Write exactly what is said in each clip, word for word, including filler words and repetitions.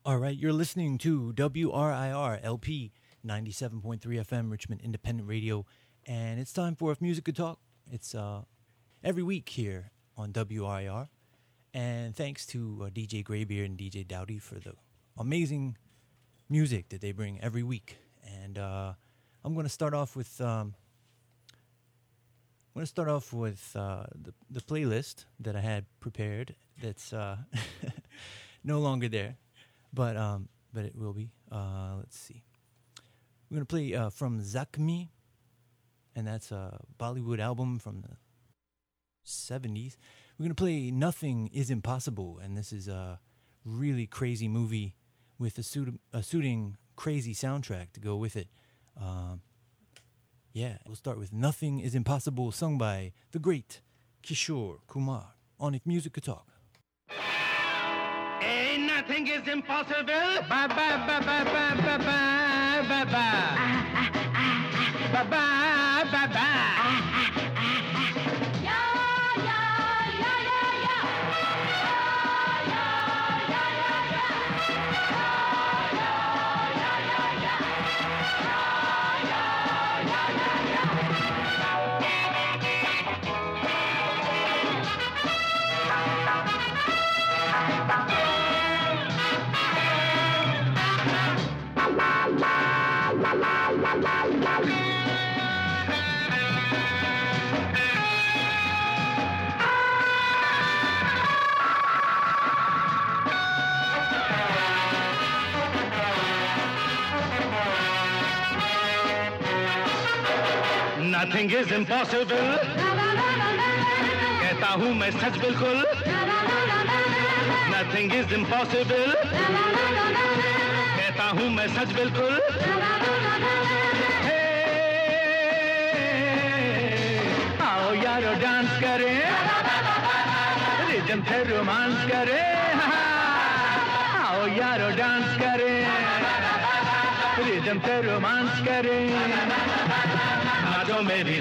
All right, you're listening to W R I R L P ninety-seven point three F M, Richmond Independent Radio, and it's time for If Music Could Talk. It's uh, every week here on W R I R, and thanks to uh, D J Graybeard and D J Dowdy for the amazing music that they bring every week. And uh, I'm going to start off with um, I'm going to start off with uh, the the playlist that I had prepared. That's uh, no longer there. But um, but it will be. Uh, let's see. We're gonna play uh, from Zakmi, and that's a Bollywood album from the seventies. We're gonna play Nothing Is Impossible, and this is a really crazy movie with a, suit- a suiting crazy soundtrack to go with it. Um, yeah, we'll start with Nothing Is Impossible, sung by the great Kishore Kumar on If Music Could Talk. Ain't nothing is impossible. Ba ba ba ba ba ba ba ba ba. Ba ba ba ba. Yeah, yeah, yeah, yeah, yeah. Yeah, yeah, yeah, yeah, yeah. Yeah, yeah, yeah, yeah. Nothing is impossible. कहता हूँ मैं सच बिल्कुल. Nothing is impossible. कहता हूँ मैं सच बिल्कुल. आओ यारो डांस करें, रिदम से रोमांस करें. आओ यारो डांस करें, रिदम से रोमांस करें. नाचो मेरी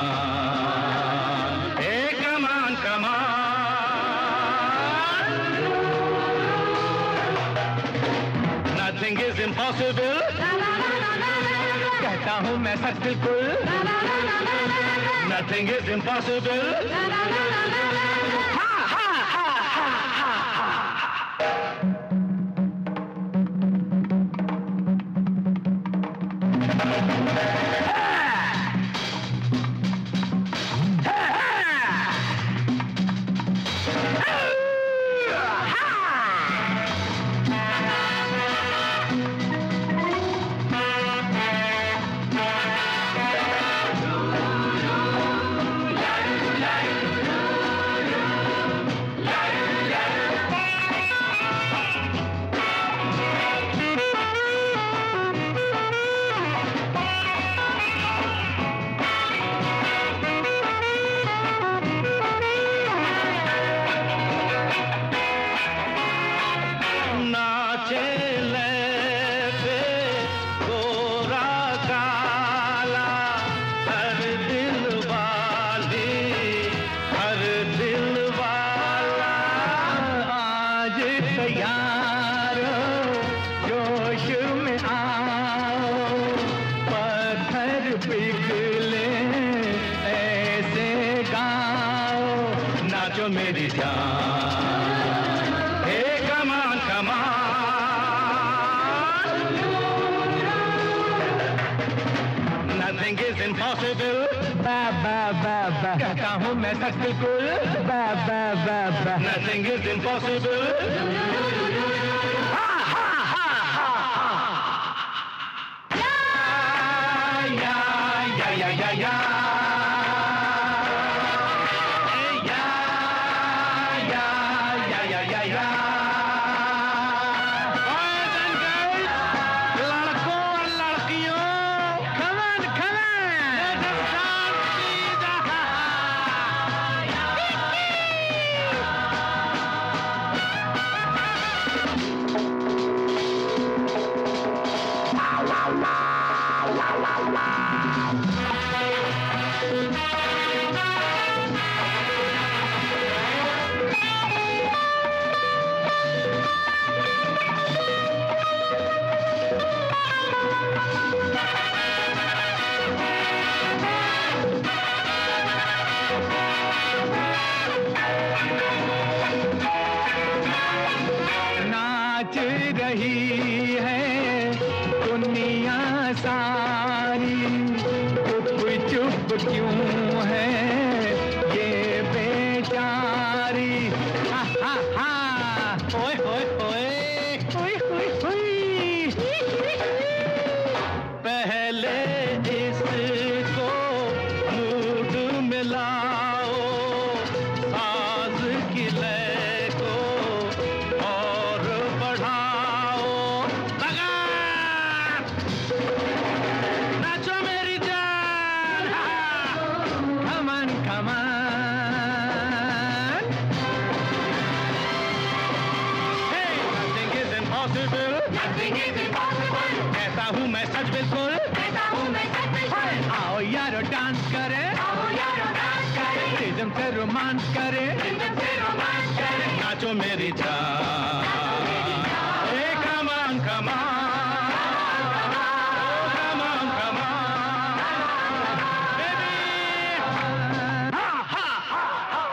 जान, ए कमान कमान. Nothing is impossible. कहता हूँ मैं सच बिल्कुल. Nothing is impossible. Ha ha ha ha ha ha. कहता हूँ मैं सच बिल्कुल. बा बा बा बा. Nothing is impossible. Ha ha ha ha ha. Ya ya ya ya ya. Ya ya ya ya ya ya. Boys and girls, लड़कों और लड़कियों, come on, come on. Let us dance. रही है दुनिया सारी, चुप चुप क्यों है ये बेचारी। हा हा हा ओए ओए ओए ओए ओए ओए, पहले इसको मूड मिलाओ, साज की लय को और बढ़ाओ। लगा नाचो मेरी जान, कमान कमान। Hey, nothing is impossible, nothing is impossible। ऐसा हूँ मैं सच बिल्कुल, ऐसा हूँ मैं सच बिल्कुल। आओ यारो डांस करे, आओ यारो डांस करे, रिदम से रोमांस करे, रिदम से रोमांस करे। नाचो मेरी जान, ए कमान कमान, कमान कमान, बेबी। हा हा हा हा।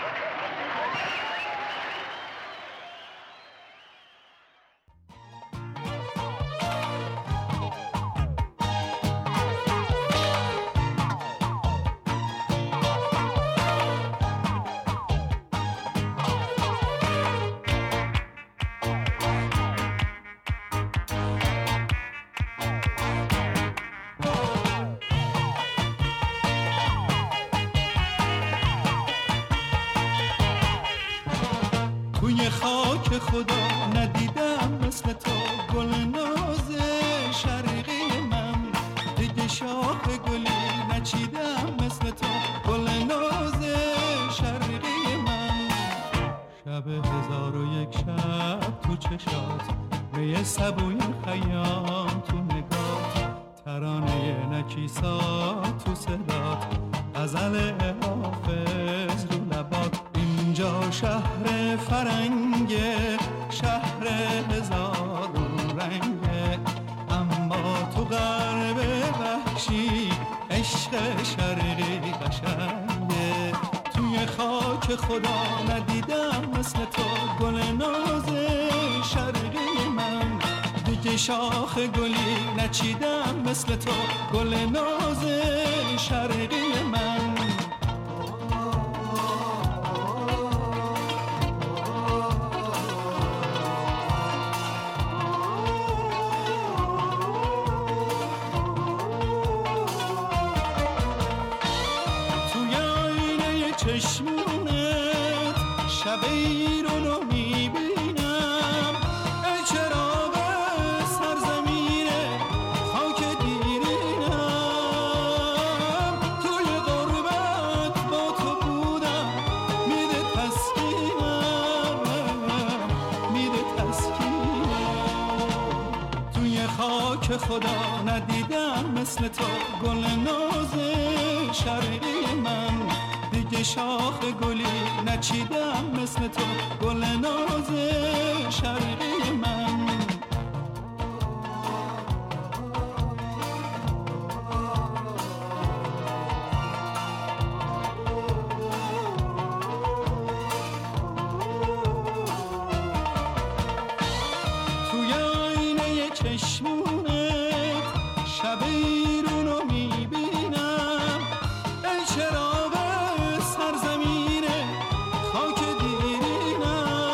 توی خاک خدا ندیدم مثل تو گل ناز شرقی من، دیگه شاخ گلی نچیدم مثل تو گل ناز شرقی من. شب هزار و یک شب تو چشات، می سبوی خیام تو نگات، ترانه نکیسات تو صدات، غزل حافظ رو لبات. اینجا شهر فرنگه، شهر هزارون رنگه، اما تو غرب وحشی عشق شرقی قشنگه. توی خاک خدا ندیدم مثل تو گل ناز شرقی من، دیگه شاخ گلی نچیدم مثل تو گل ناز شرقی من. چشمونت شب ایرون رو میبینم، ای چراغ سرزمین خاک دیرینم. توی غربت با تو بودم، میده تسکینم، میده تسکینم. توی خاک خدا ندیدم مثل تو گل ناز شرقی من، دیگه شاخ گلی نچیدم مثل تو گل ناز شرقی من. توی آینه چشمونت شب ایرون رو میبینم، ای چراغ سرزمین خاک دیرینم.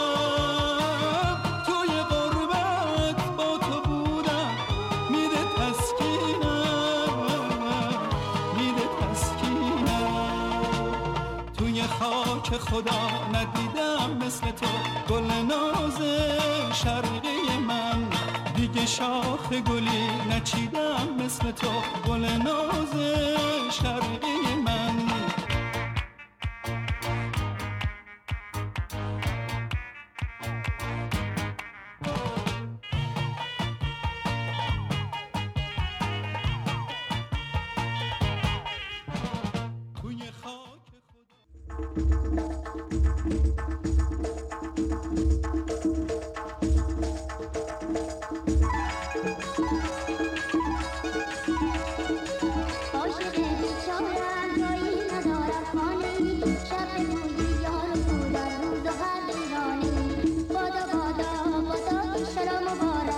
توی غربت با تو بودم، میده تسکینم، میده تسکینم. توی خاک خدا ندیدم مثل تو گل ناز شرقی من، دیگه شاخ گلی نچیدم مثل تو گل ناز شرقی من. توی خاک شب موزی یار و پودر روز و هر دیوانی. بادا بادا بادا شرا مبارک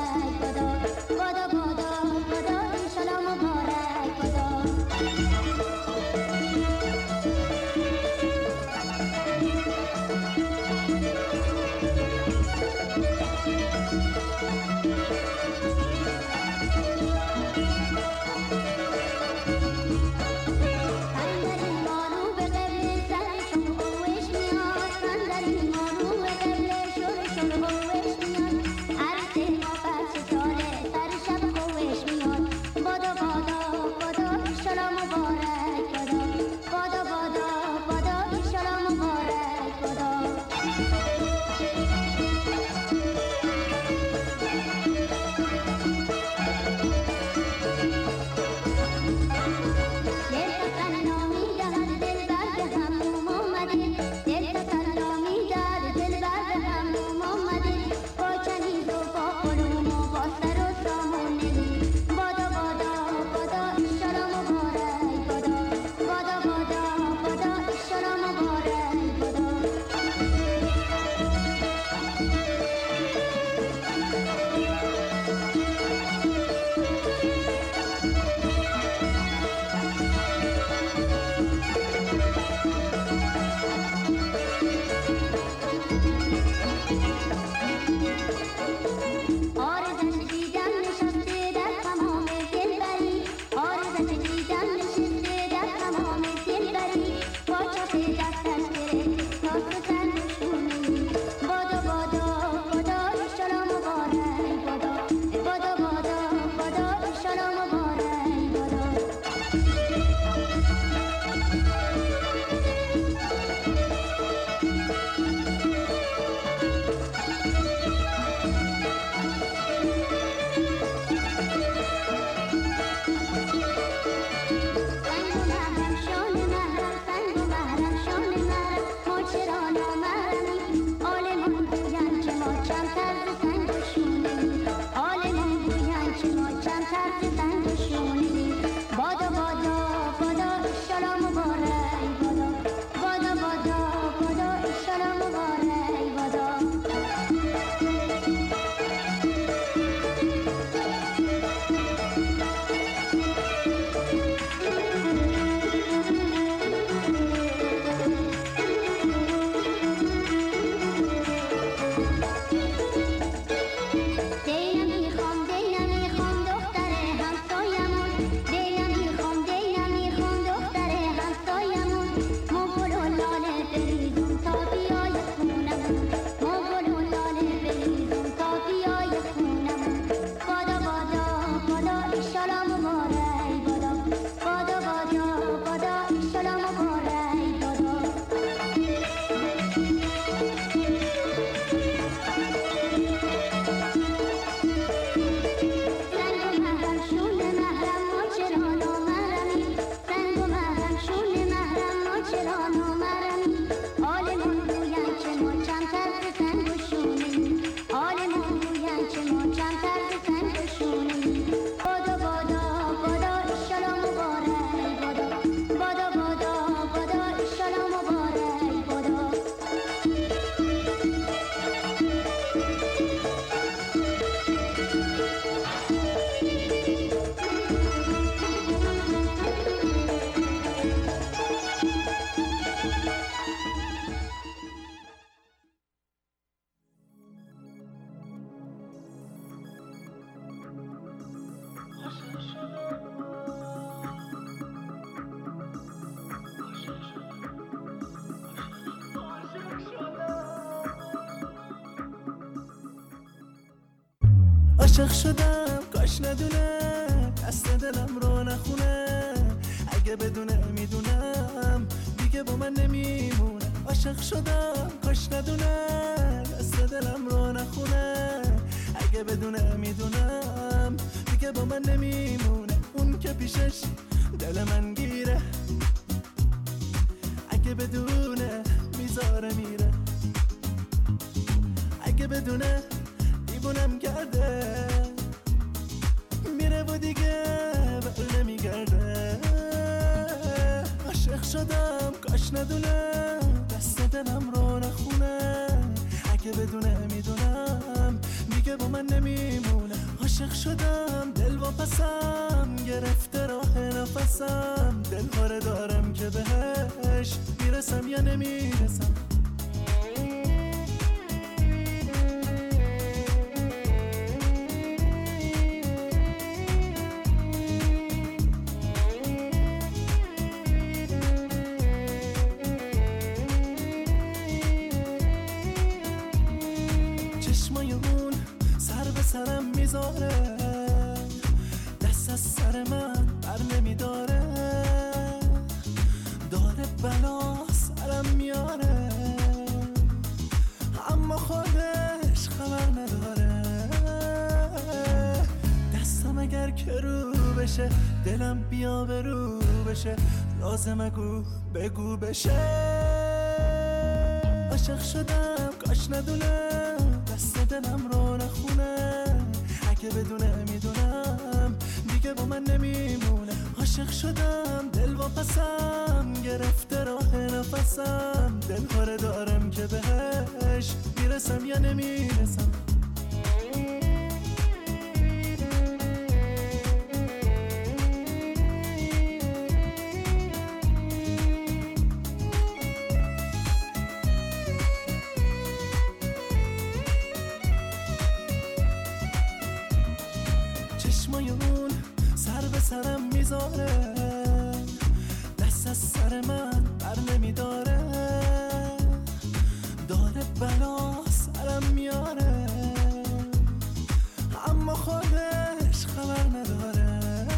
عاشق شدم کاش ندونم دست دلم رو نخونه اگه بدونه میدونم دیگه با من نمیمونه عاشق شدم کاش ندونم دست دلم رو نخونه اگه بدونه میدونم دیگه با من نمیمونه اون که پیشش دل من گیره اگه بدونه میذاره میره اگه بدونه دیوونم کرده میره و دیگه بر نمیگرده عاشق شدم کاش ندونم دست دلم رو نخونه اگه بدونه میدونم دیگه با من نمیمونه عاشق شدم دل واپسم گرفته راه نفسم دلهاره دارم که بهش میرسم یا نمیرسم سرم میذاره دست از سر من بر نمیداره داره بلا سرم میاره اما خودش خبر نداره دستم اگر که رو بشه دلم بیا به رو بشه لازم اگو بگو بشه عاشق شدم کاش ندونم دست دلم رو نخونه اگه بدونه میدونم دیگه با من نمیمونه عاشق شدم دل واپسم گرفته راه نفسم دلهاره دارم که بهش میرسم یا نمیرسم سرم میذاره دست از سر من بر نمیداره داره بلا سرم میاره اما خودش خبر نداره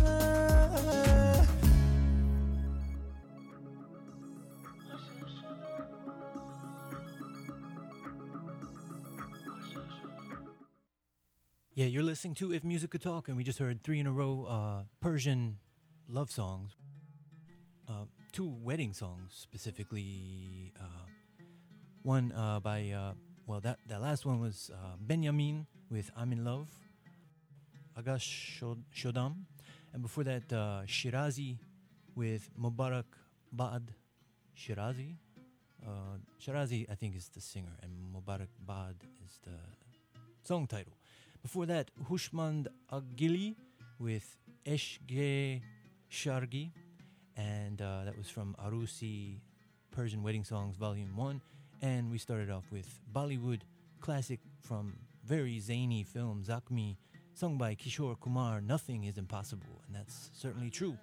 Yeah, you're listening to If Music Could Talk, and we just heard three in a row uh, Persian love songs. Uh, two wedding songs, specifically. Uh, one uh, by, uh, well, that, that last one was uh, Benjamin with I'm in Love, Agash Shodam. And before that, uh, Shirazi with Mubarak Baad Shirazi. Uh, Shirazi, I think, is the singer, and Mubarak Baad is the song title. Before that, Hushmand Agili with Eshge Shargi, and uh, that was from Arusi Persian Wedding Songs Volume one. And we started off with Bollywood classic from very zany film Zakmi, sung by Kishore Kumar, Nothing is Impossible, and that's certainly true.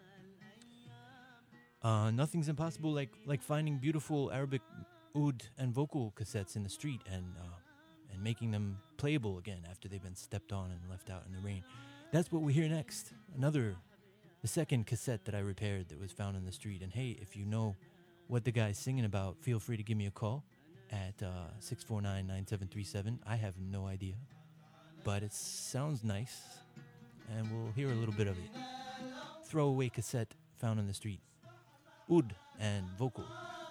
Uh, nothing's impossible, like like finding beautiful Arabic oud and vocal cassettes in the street and uh, and making them playable again after they've been stepped on and left out in the rain. That's what we hear next. Another, the second cassette that I repaired that was found in the street. And hey, if you know what the guy's singing about, feel free to give me a call at uh, six four nine, nine seven three seven. I have no idea, but it sounds nice, and we'll hear a little bit of it. Throwaway cassette found in the street. Oud and vocal.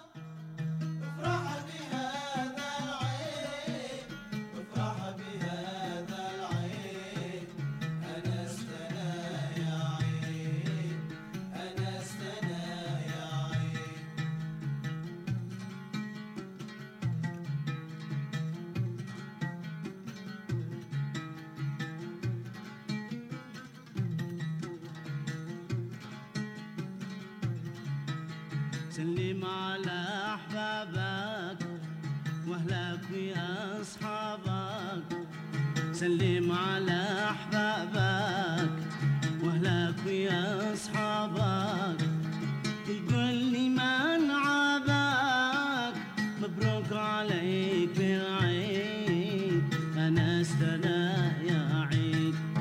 سلم على أحبابك وأهلك ويا أصحابك سلم على أحبابك وأهلك ويا أصحابك تقول لي من عابك مبروك عليك بالعيد أنا استنى يا عيد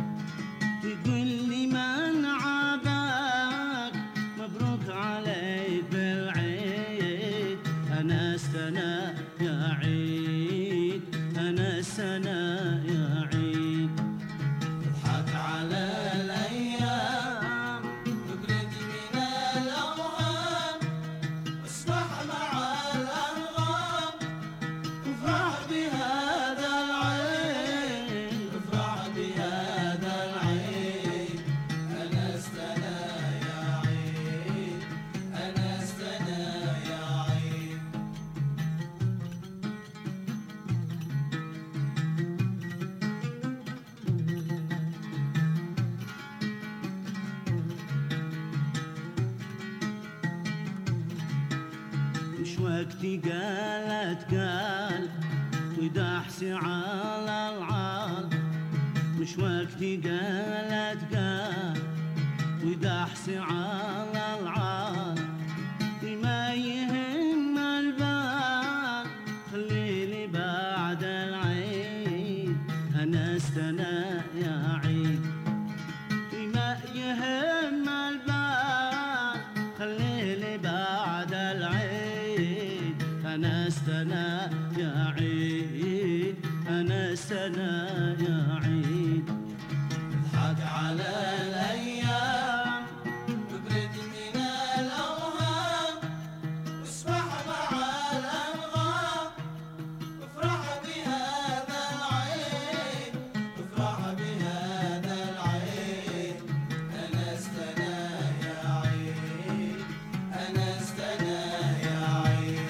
مش وقتي قالت قال وداحسي على العال، مش وقتي قالت قال وداحسي على العال، ما يهم البال خليلي بعد العيد أنا استنى يا عيد، ما يهم البال خليلي بعد العيد أنا استنى يا عيد أنا استنى يا عيد. اضحك على الأيام وابرد من الأوهام واسمع مع الأنغام وافرح بهذا العيد وافرح بهذا العيد أنا استنى يا عيد أنا استنى يا عيد.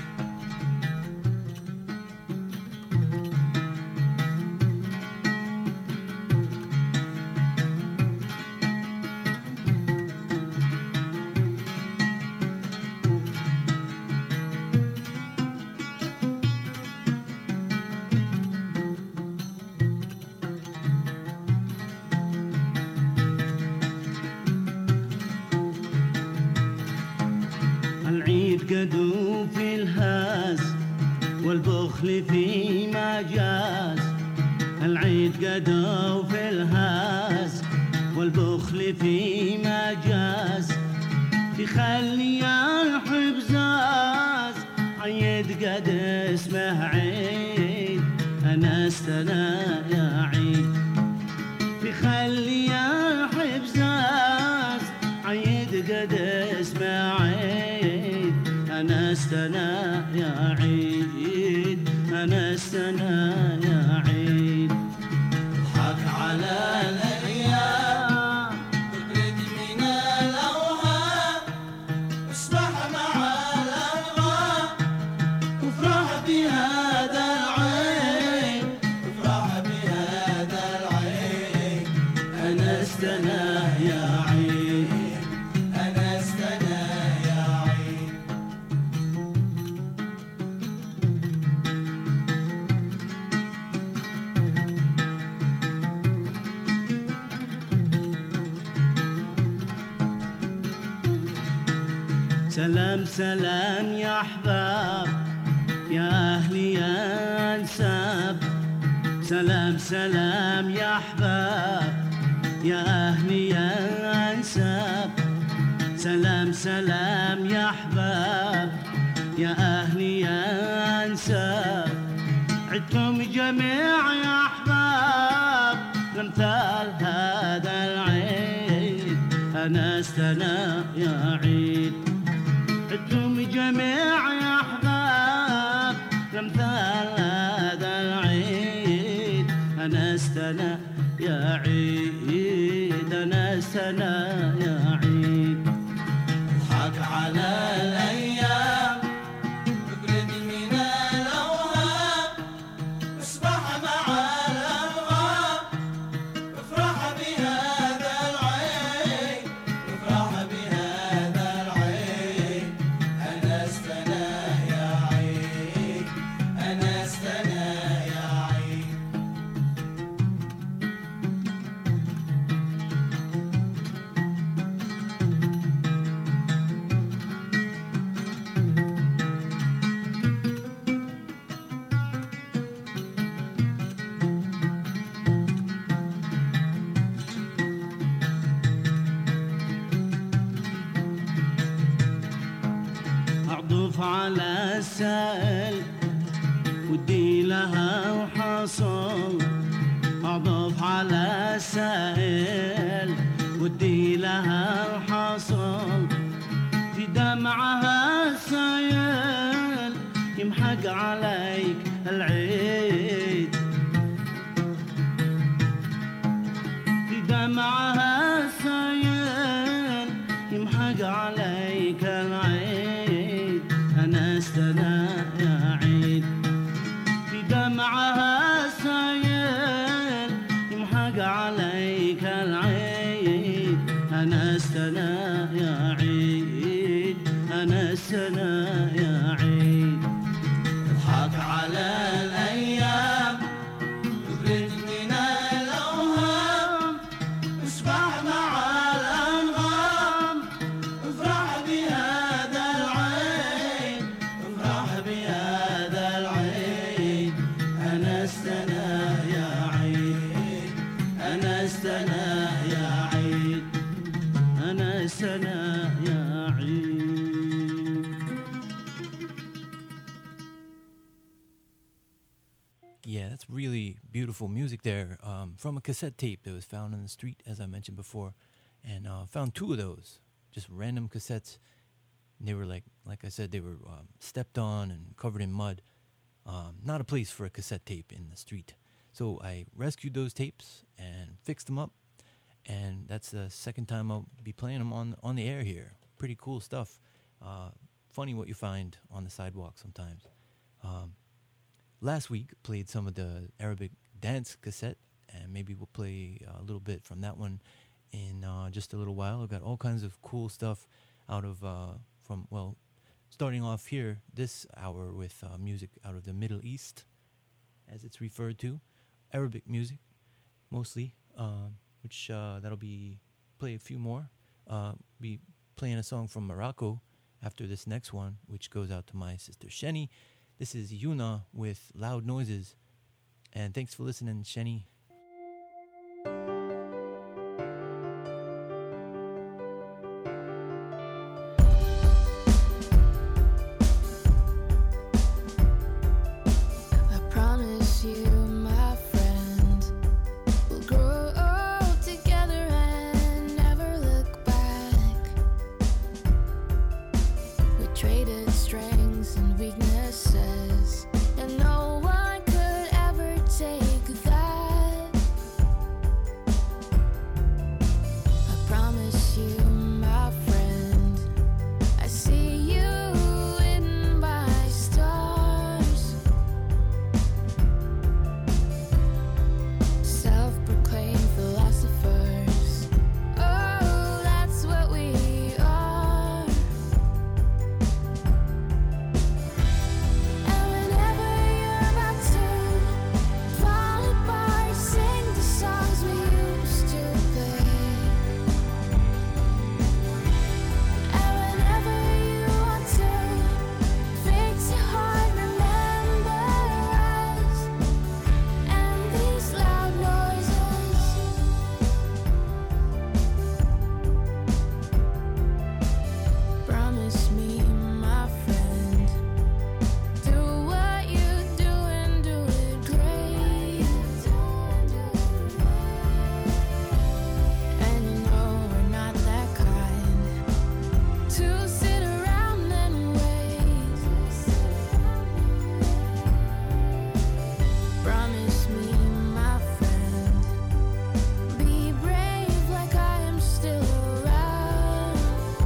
العيد قدو في الهاز والبخل في مجاز، العيد قدو في الهاز والبخل في مجاز، تخلي الحبزاز عيد قد اسمه عيد أنا استنى يا عيد، تخلي الحبزاز عيد قد اسمه عيد أنا استنى يا عيد أنا استنى يا عيد. اضحك على الأيام وابرد من الأوهام واسمح مع الأنغام وافرح بهذا العيد وافرح بهذا العيد أنا استنى يا عيد أنا استنى يا عيد. سلام سلام يا أحباب يا أهلي يا أنساب، سلام سلام يا أحباب يا أهلي يا أنساب، سلام سلام يا أحباب يا أهلي يا أنساب، عدكم جميع يا أحباب لمثال هذا العيد أنا استنى يا عيد، عدكم جميع يا أحباب لمثال هذا العيد أنا استنى يا عيد أنا استنى يا عيد. اضحك على الأيام وابرد من الأوهام واسمح مع الأنغام وافرح بهذا العيد وافرح بهذا العيد أنا استنى يا عيد أنا استنى يا عيد. أعطف على السائل ودي لها وحصل، أعطف على السائل ودي لها وحصل، في دمعها السائل يمحق عليك العيد، في دمعها السائل يمحق عليك العيد أنا استنى يا عيد، في دمعها السائل يمحق عليك العيد أنا استنى يا عيد أنا استنى يا عيد. السنة يا عيد أنا السنة يا عيد. Yeah, that's really beautiful music there, um, from a cassette tape that was found on the street, as I mentioned before, and uh, found two of those, just random cassettes. And they were like, like I said, they were um, stepped on and covered in mud. Um, not a place for a cassette tape in the street. So I rescued those tapes and fixed them up, and that's the second time I'll be playing them on on the air here. Pretty cool stuff. Uh, funny what you find on the sidewalk sometimes. Um, Last week, played some of the Arabic dance cassette, and maybe we'll play a little bit from that one in uh, just a little while. I've got all kinds of cool stuff out of, uh, from, well, starting off here this hour with uh, music out of the Middle East, as it's referred to, Arabic music, mostly, uh, which uh, that'll be, play a few more. Uh, be playing a song from Morocco after this next one, which goes out to my sister Sheni. This is Yuna with Loud Noises. And thanks for listening, Sheni. I promise you, my friend, we'll grow old together and never look back. We traded strengths and weaknesses, and no one could ever take that. I promise you, my friend, I see you in my stars. Self-proclaimed philosophers, oh, that's what we are. And whenever you're about to fall apart, sing the songs we used to play. And whenever you want to fix your heart, remember us and these loud noises. Promise me, my friend, do what you do and do it great. And you know we're not that kind to sit around and wait. Promise me, my friend, be brave like I am still around.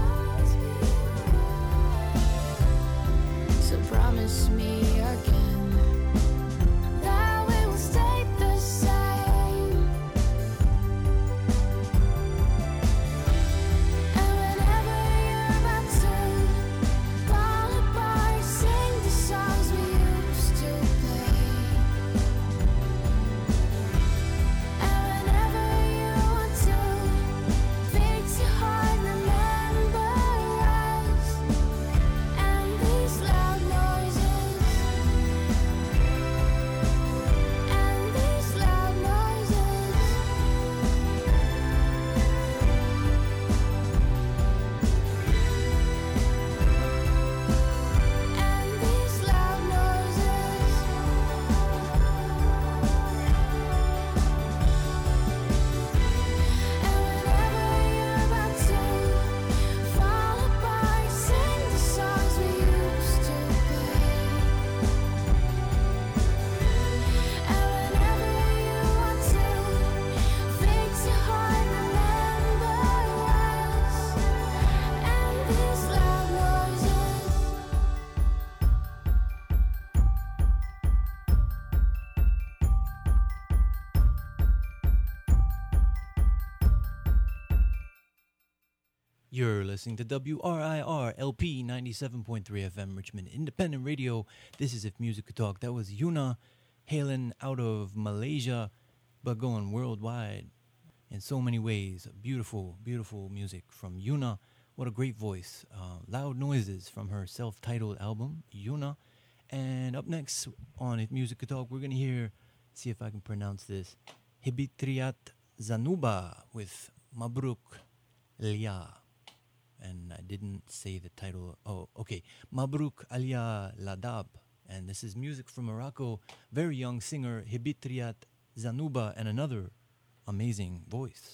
So promise me again that we will stay the same. And whenever you're about to fall apart, sing the songs we used to play. And whenever you want to fix your heart, remember us and these loud noises. And these loud noises. And these loud noises. And whenever you're about to fall apart, sing the songs we used to play. And whenever you want to fix your heart, remember us and these loud noises. You're listening to W R I R L P ninety-seven point three F M Richmond Independent Radio. This is If Music Could Talk. That was Yuna, hailing out of Malaysia, but going worldwide in so many ways. Beautiful, beautiful music from Yuna. What a great voice. Uh, Loud Noises from her self-titled album, Yuna. And up next on If Music Could Talk, we're going to hear, see if I can pronounce this, Hibitriat Zanuba with Mabruk Liya. And I didn't say the title. Oh, okay. Mabruk Alia Ladab. And this is music from Morocco. Very young singer Hibitriat Zanuba and another amazing voice.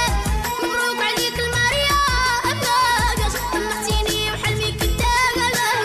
مبروك عليك المريم، طمعتيني وحلمك الداقة.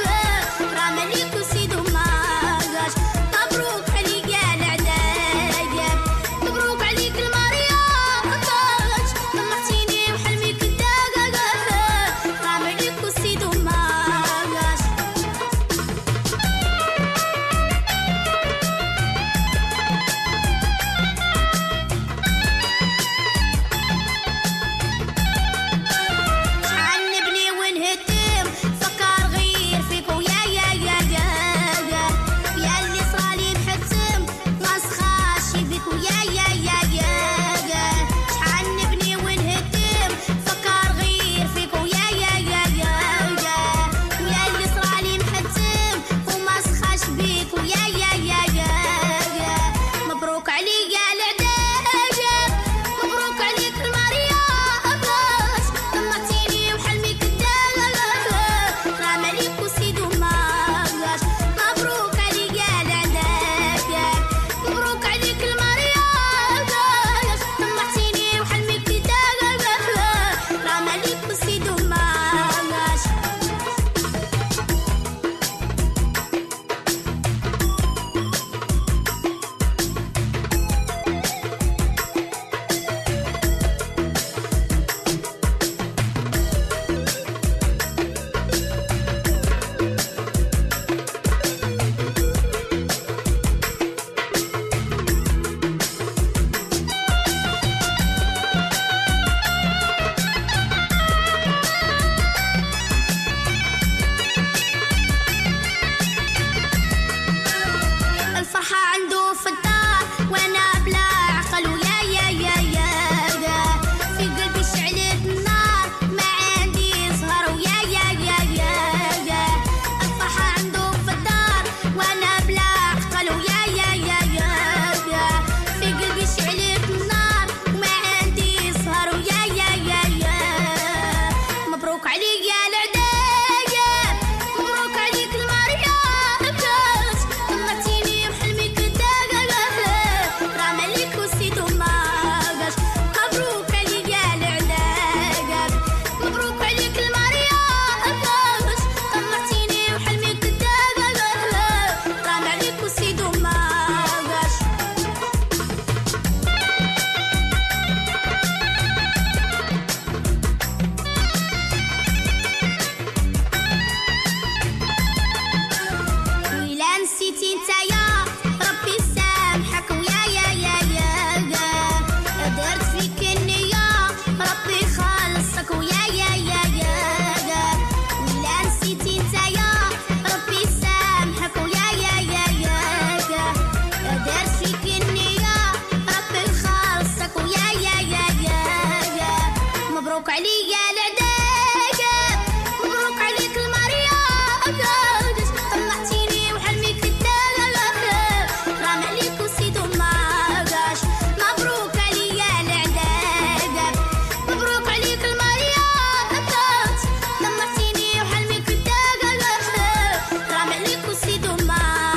عليا العداقة مبروك عليك المريض طلعتيني وحلمي كدالة رام عليك وسيدو ماقاش مبروك عليا العداقة مبروك عليك المريض طلعتيني وحلمي كدالة رام عليك وسيدو ماقاش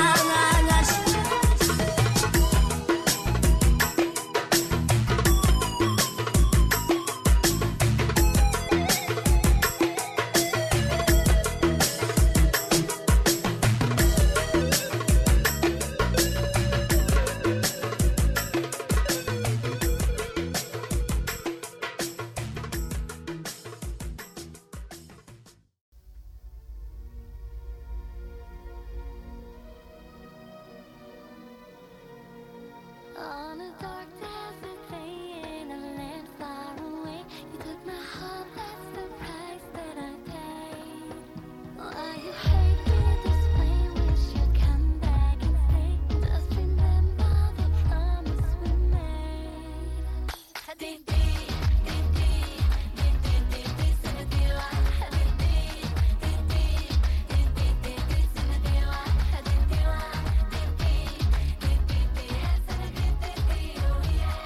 On a dark desert day in a land far away, you took my heart, that's the price that I paid. Why you hurt me this way, wish you'd come back and stay. Just remember the promise we made. Habibi, Habibi, Habibi, Habibi, Sanadiwa. Habibi, Habibi, Habibi, Habibi, Sanadiwa. Habibiwa, Habibi, Habibi, Sanadiwa, oh yeah.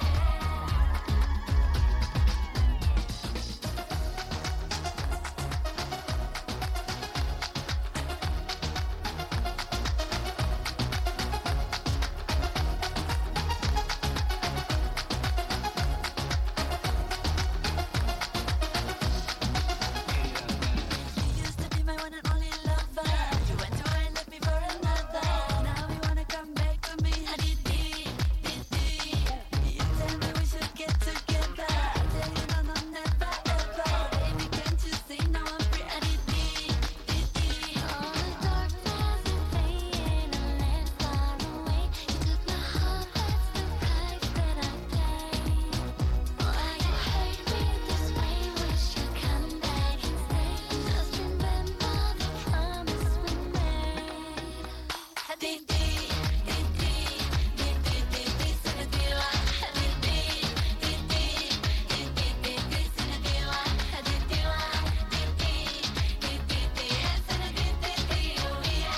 You used to be my one and only lover. You went away and left me for another. Now you wanna come back to me. Hadidi, didi. You tell me we should get together. I tell you no, no, never ever. Baby, can't you see now I'm free? Hadidi, didi. On a dark desert day in a land far away, you took my heart, that's the price that I paid. Why you hurt me this way, wish you'd come back and stay. Just remember the promise we made. Hadidi, didi, didi, didi, Sanadiwa. Hadidi, didi, didi, didi, Sanadiwa. Hadidiwa, didi, didi, didi, Sanadiwa, oh yeah.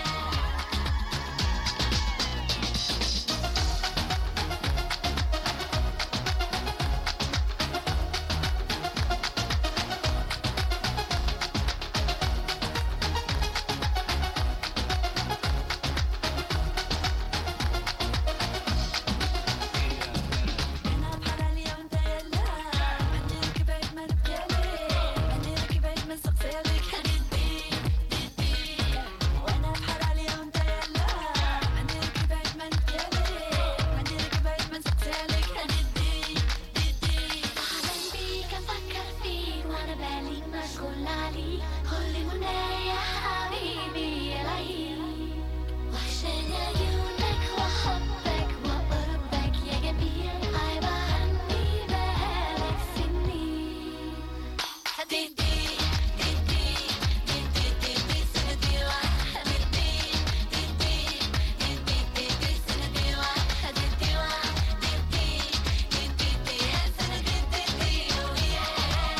أنا بحلالي وأنت يلا عندي لك بيت ما نبكي عليه عندي لك بيت ما نسقسي عليك حديدي ديدي وأنا بحلالي وأنت يلا عندي لك بيت ما نبكي عليه عندي لك بيت ما نسقسي عليك حديدي ديدي أهلا بيك أفكر فيك وأنا بالي مشغول عليك كل منى يا حبيبي يا لعيب وحشاني عيونك وحبك وقربك يا جميل غايبة عني بقالك سنين حبيبي ديدي ديدي ديدي سنديوة حبيبي ديدي ديدي ديدي سنديوة حبيبيوة ديدي ديدي ديدي سنديدي oh yeah.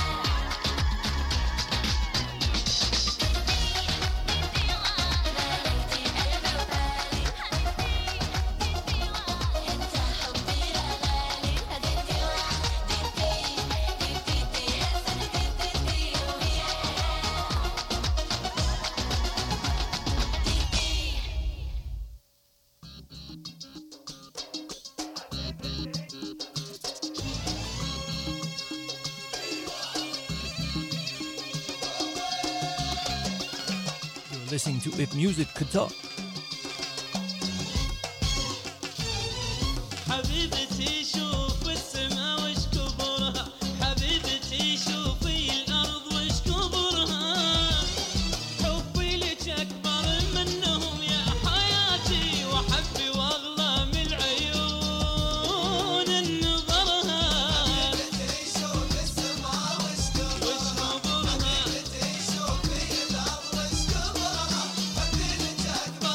You're listening to If Music Could Talk. حبيبتي شوف السما وش كبرها حبيبتي شوفي الأرض وش كبرها حبي لك أكبر منهم يا حياتي وحبي وأغلى من العيون النظرها حبيبتي شوف السما وش كبرها حبيبتي شوفي الأرض وش كبرها حبي لك أكبر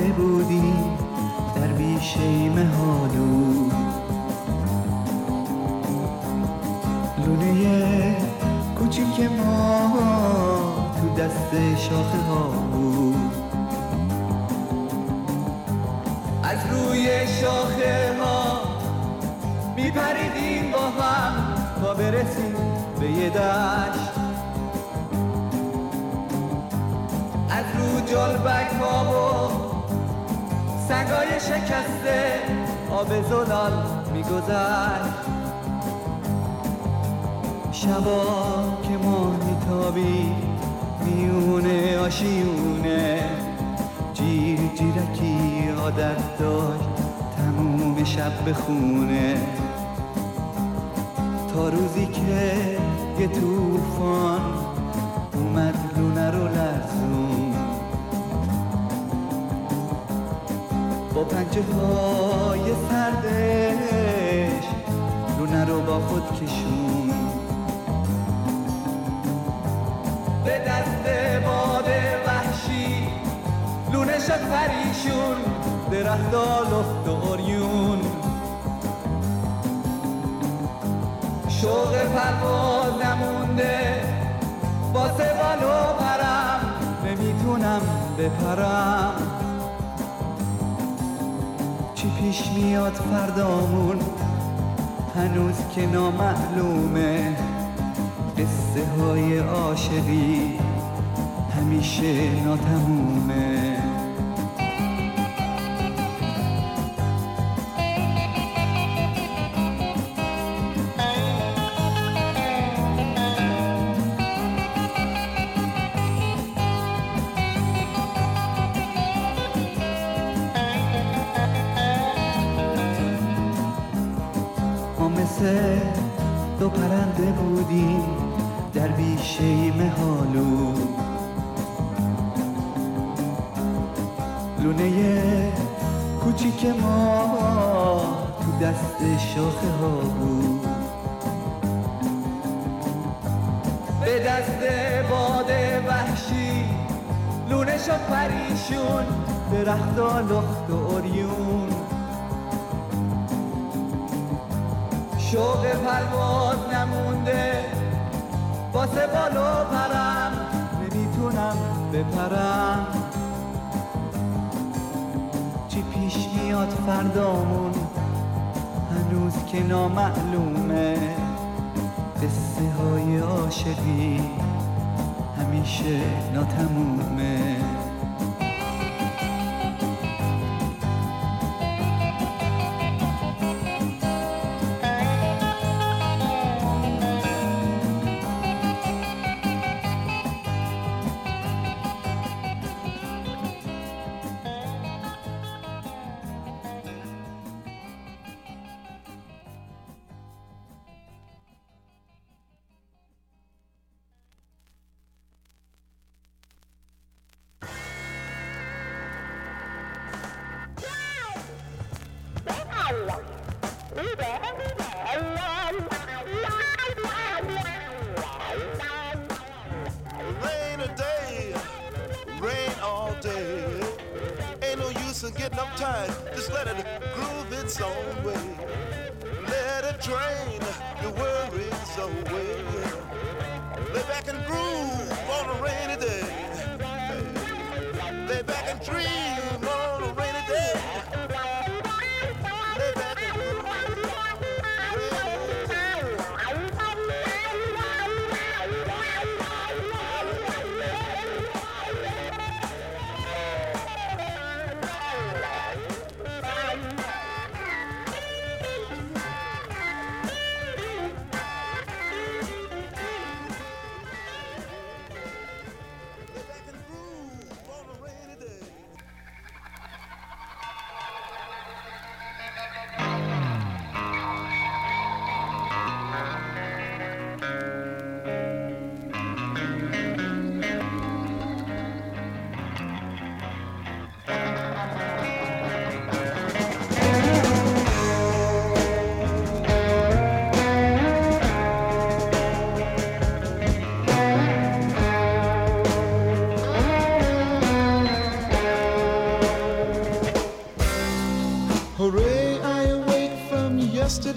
پرنده بودیم در بیشه مهالو، لونه کوچیک ما تو دست شاخه ها بود. از روی شاخه ها میپریدیم با هم تا برسیم به یه دشت. از رو جلبک ها و سنگای شکسته آب زلال میگذشت. شبا که ماه میتابی میونه آشیونه، جیر جیرکی عادت داشت تموم شب بخونه، تا روزی که یه توفان اومد لونه رو لرزون، با پنجه های سردش لونه رو با خود کشون. به دست باد وحشی لونه شد پریشون، درختا لخت و عریون. شوق پرواز نمونده واسه بال و پرم، نمیتونم بپرم. چی پیش میاد فردامون هنوز که نامعلومه، قصه های عاشقی همیشه ناتمومه. ما مثل دو پرنده بودیم در بیشه مهالو، لونه کوچیک ما تو دست شاخه ها بود. به دست باد وحشی لونه شد پریشون، درختا لخت و عریون. شوق پرواز نمونده واسه بال و پرم، نمیتونم بپرم. چی پیش میاد فردامون هنوز که نامعلومه، قصه های عاشقی همیشه ناتمومه. Rain a day, rain all day. Ain't no use in getting uptight. Just let it groove its own way. Let it drain your worries away. Lay back and groove on a rainy day. Lay back and dream on a rainy day. Lay back and groove.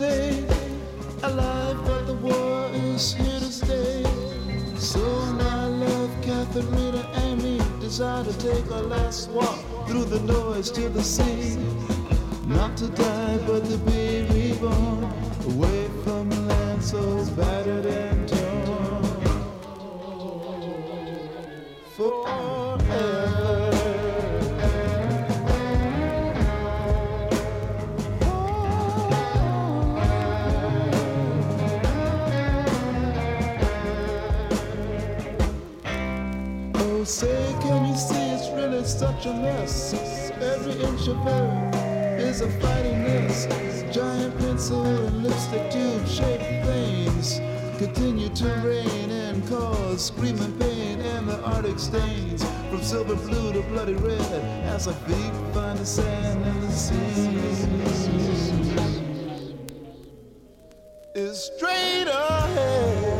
today, alive, but the war is here to stay. So my love, Catherine and me desire to take our last walk through the noise to the sea. Not to die, but to be reborn, away from a land so battered and torn. Forever. Oh, say, can you see it's really such a mess? Every inch of earth is a fighting mess. Giant pencil and lipstick tube-shaped things continue to rain and cause screaming pain, and the Arctic stains from silver blue to bloody red as our feet find the sand and the sea is straight ahead.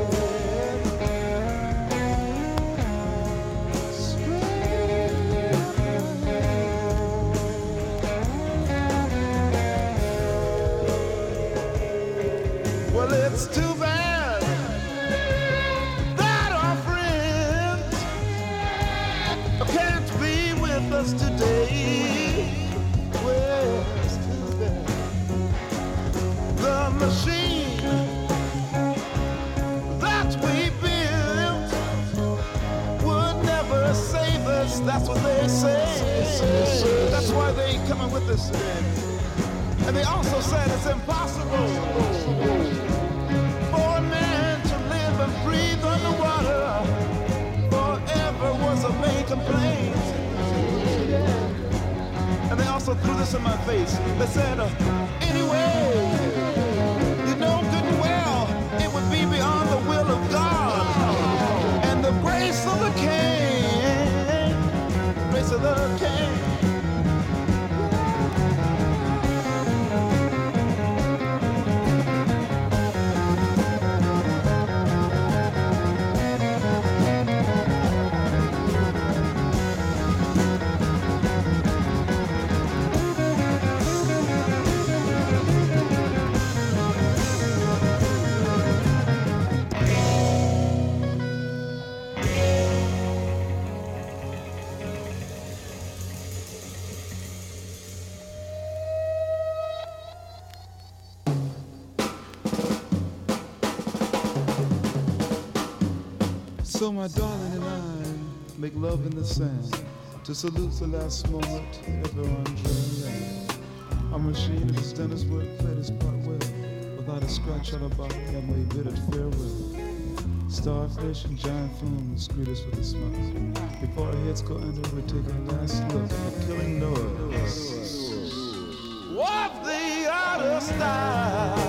It's too bad that our friends can't be with us today. Well, it's too bad. The machine that we built would never save us. That's what they say. That's why they coming with us today. And they also said it's impossible for a man to live and breathe underwater forever was a main complaint. And they also threw this in my face. They said, uh, anyway, you know good and well it would be beyond the will of God and the grace of the King, grace of the King. So my darling and I make love in the sand to salute the last moment ever on dreamland. Our machine has done its work, played its part well. Without a scratch on our body, and we bid it farewell. Starfish and giant flames greet us with a smile. Before our heads go under, we take a last look at the killing noise of the outer style.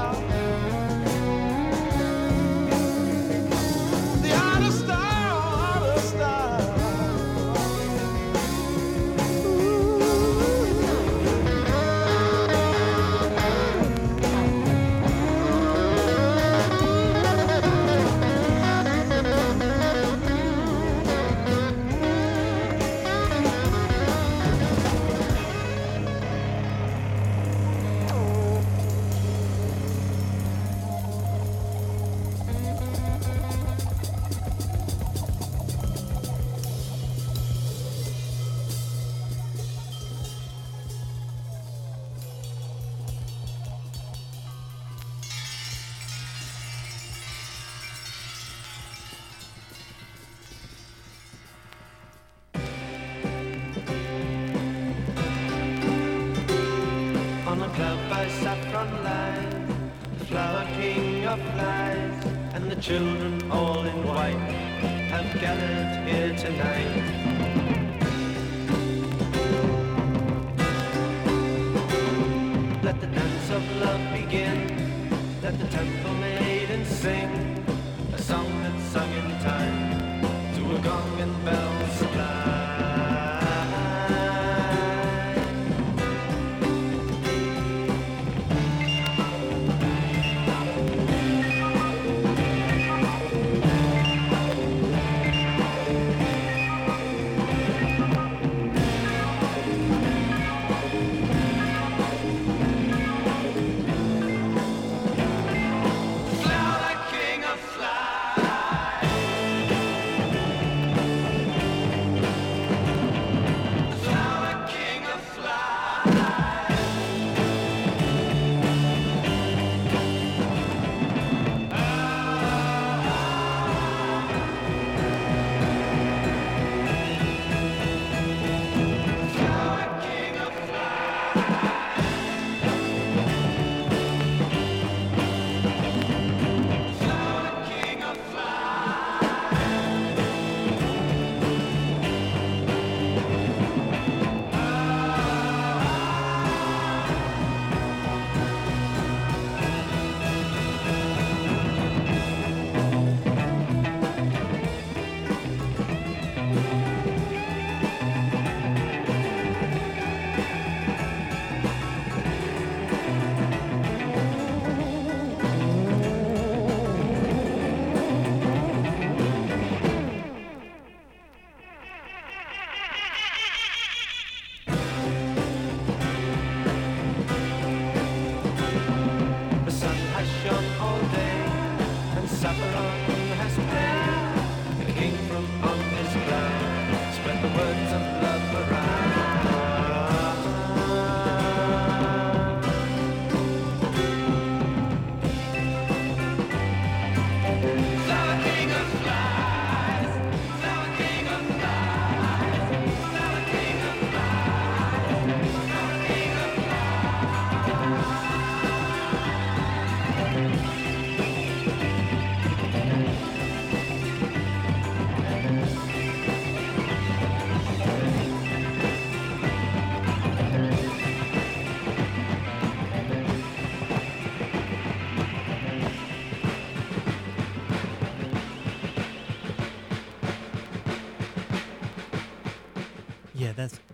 Children all in white have gathered here tonight. Let the dance of love begin. Let the temple maidens sing a song that's sung in time to a gong and bell sublime.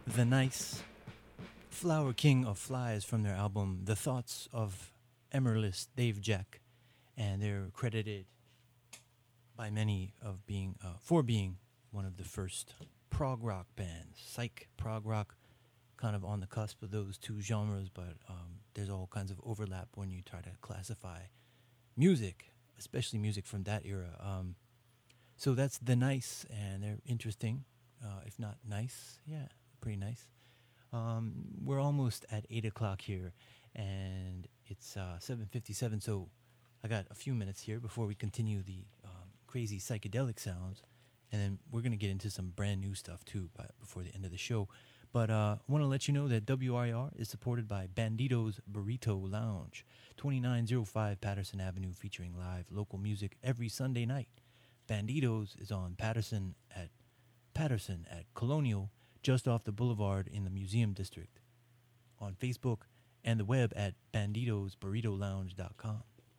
The Nice, Flower King of Flies from their album The Thoughts of Emerlist Dave Jack, and they're credited by many of being uh, for being one of the first prog rock bands. Psych, prog rock, kind of on the cusp of those two genres, but um, there's all kinds of overlap when you try to classify music, especially music from that era. Um, so that's The Nice, and they're interesting, uh, if not nice. Yeah, pretty nice. Um, we're almost at eight o'clock here, and it's uh, seven fifty-seven, so I got a few minutes here before we continue the um, crazy psychedelic sounds, and then we're going to get into some brand new stuff, too, by, before the end of the show. But uh, I want to let you know that W R I R is supported by Bandito's Burrito Lounge, twenty-nine oh five Patterson Avenue, featuring live local music every Sunday night. Bandito's is on Patterson at Patterson at Colonial, just off the boulevard in the Museum District. On Facebook and the web at banditos burrito lounge dot com.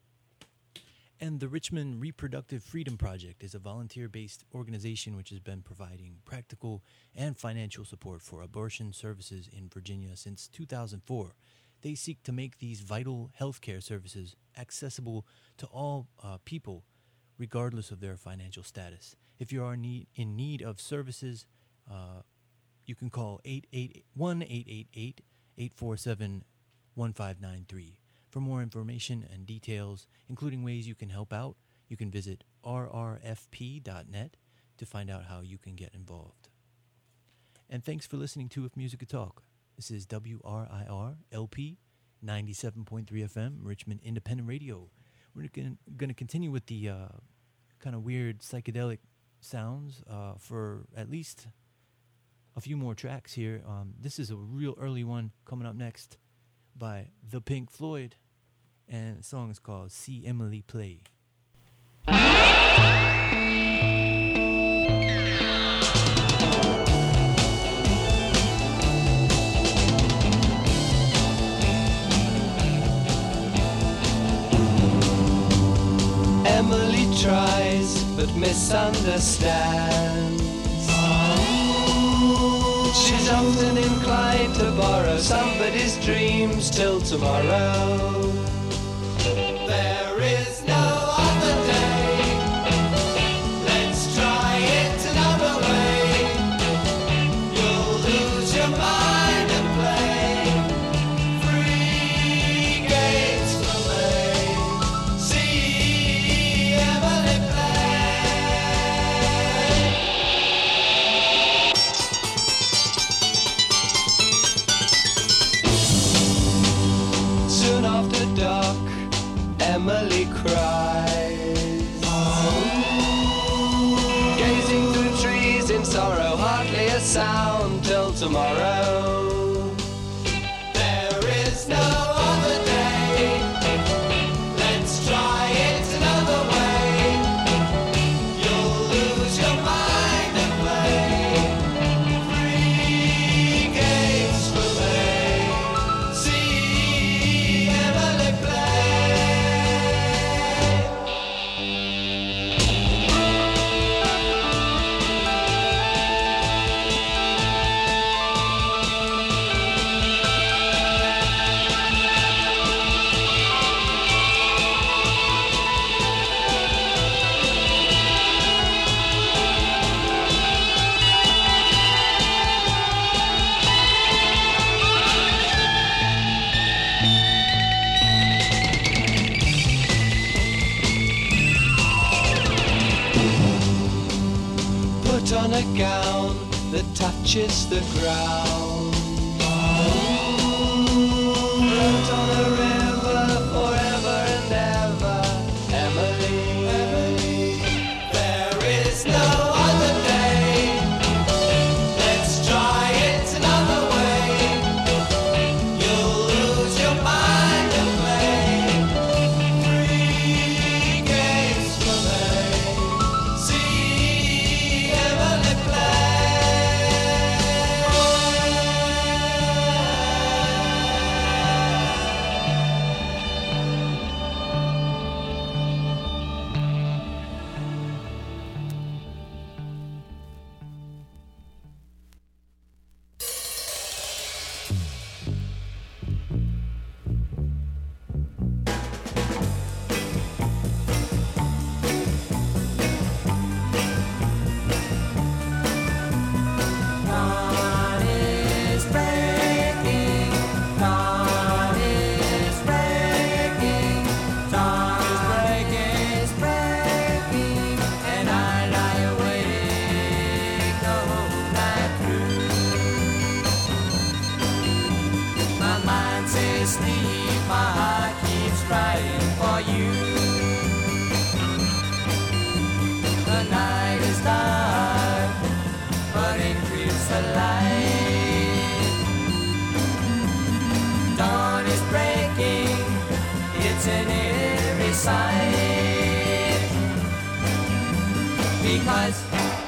And the Richmond Reproductive Freedom Project is a volunteer-based organization which has been providing practical and financial support for abortion services in Virginia since two thousand four. They seek to make these vital healthcare services accessible to all uh, people, regardless of their financial status. If you are need, in need of services, uh, you can call one eight eight eight, eight four seven, one five nine three. For more information and details, including ways you can help out, you can visit r r f p dot net to find out how you can get involved. And thanks for listening to If Music Could Talk. This is W R I R L P ninety-seven point three F M, Richmond Independent Radio. We're going to continue with the uh, kind of weird psychedelic sounds uh, for at least a few more tracks here. Um, this is a real early one coming up next by The Pink Floyd, and the song is called See Emily Play. Emily tries but misunderstands. She's often inclined to borrow somebody's dreams till tomorrow. There is no other day. Let's try it another way. You'll lose your mind and play free games for me. See Emily soon after dark, Emily cries, gazing through trees in sorrow, hardly a sound till tomorrow. There is no other day. Let's try it another way. You'll lose your mind and play free games for me. See Emily play. Put on a gown that touches the ground. Float on a river forever and ever. Emily, Emily. There is no other day. Let's try it another way. You'll lose your mind and play free games for me. See Emily play. sleep, my heart keeps crying for you. The night is dark, but it creeps the light. Dawn is breaking, it's in every sight. Because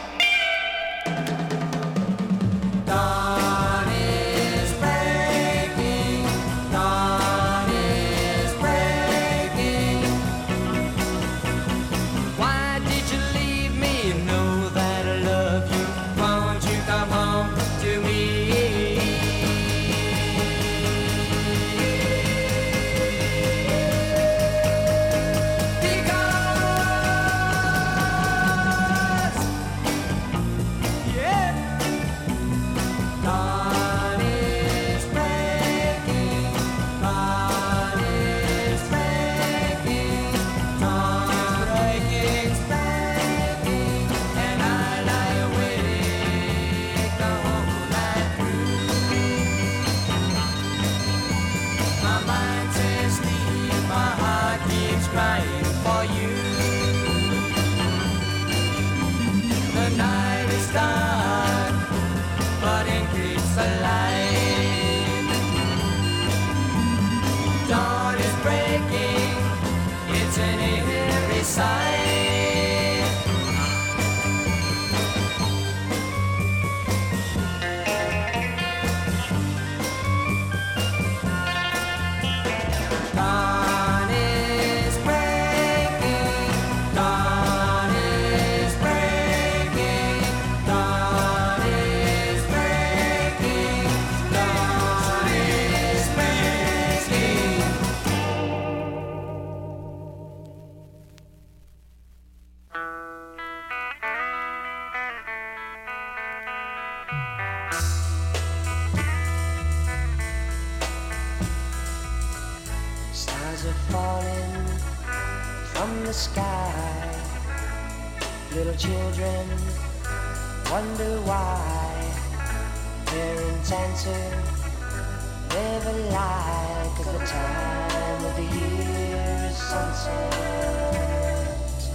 dawn is breaking, dawn is breaking. Why did you leave me? You know that I love you. Won't you come home to me? Because, yeah, dawn is breaking, dawn is breaking, dawn is breaking, and I lie awake the whole night through. My mind says sleep, my heart keeps crying for you. The night is dark, but increase the light. Dawn is breaking, it's in every sight. Dawn is breaking, dawn is breaking, dawn is breaking, dawn is breaking. Stars are falling from the sky. Little children wonder why. Parents answer, never lie, 'cause the time of the year is sunset.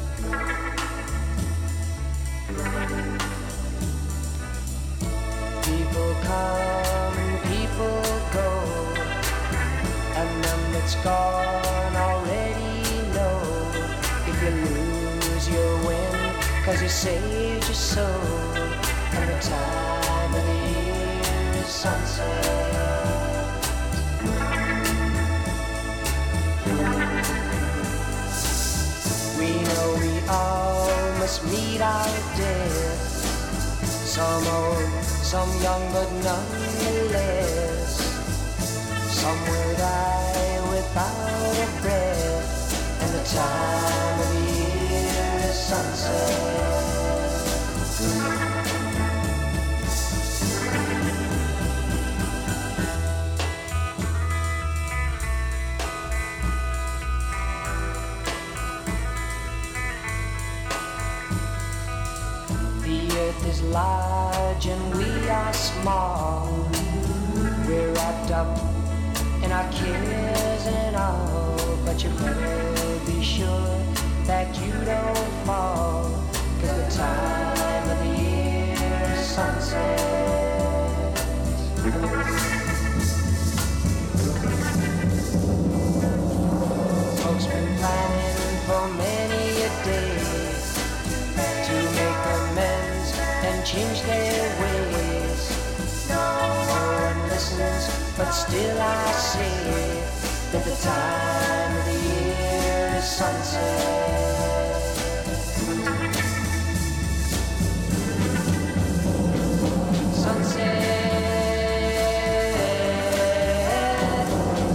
People come, people go, and them that's gone already know. If you lose, you'll win, 'cause you saved your soul. And the time of the year is sunset. We know we all must meet our death. Some old, some young, but none the less. Some will die without a breath, and the time of the year is sunset. The earth is large and we are small. We're wrapped up in our cares and all, but you better be sure that you don't fall, 'cause the time of the year is sunset. Folks been planning for many a day to make amends and change their ways. No one listens, but still I say that the time of the year is sunset. Sunset,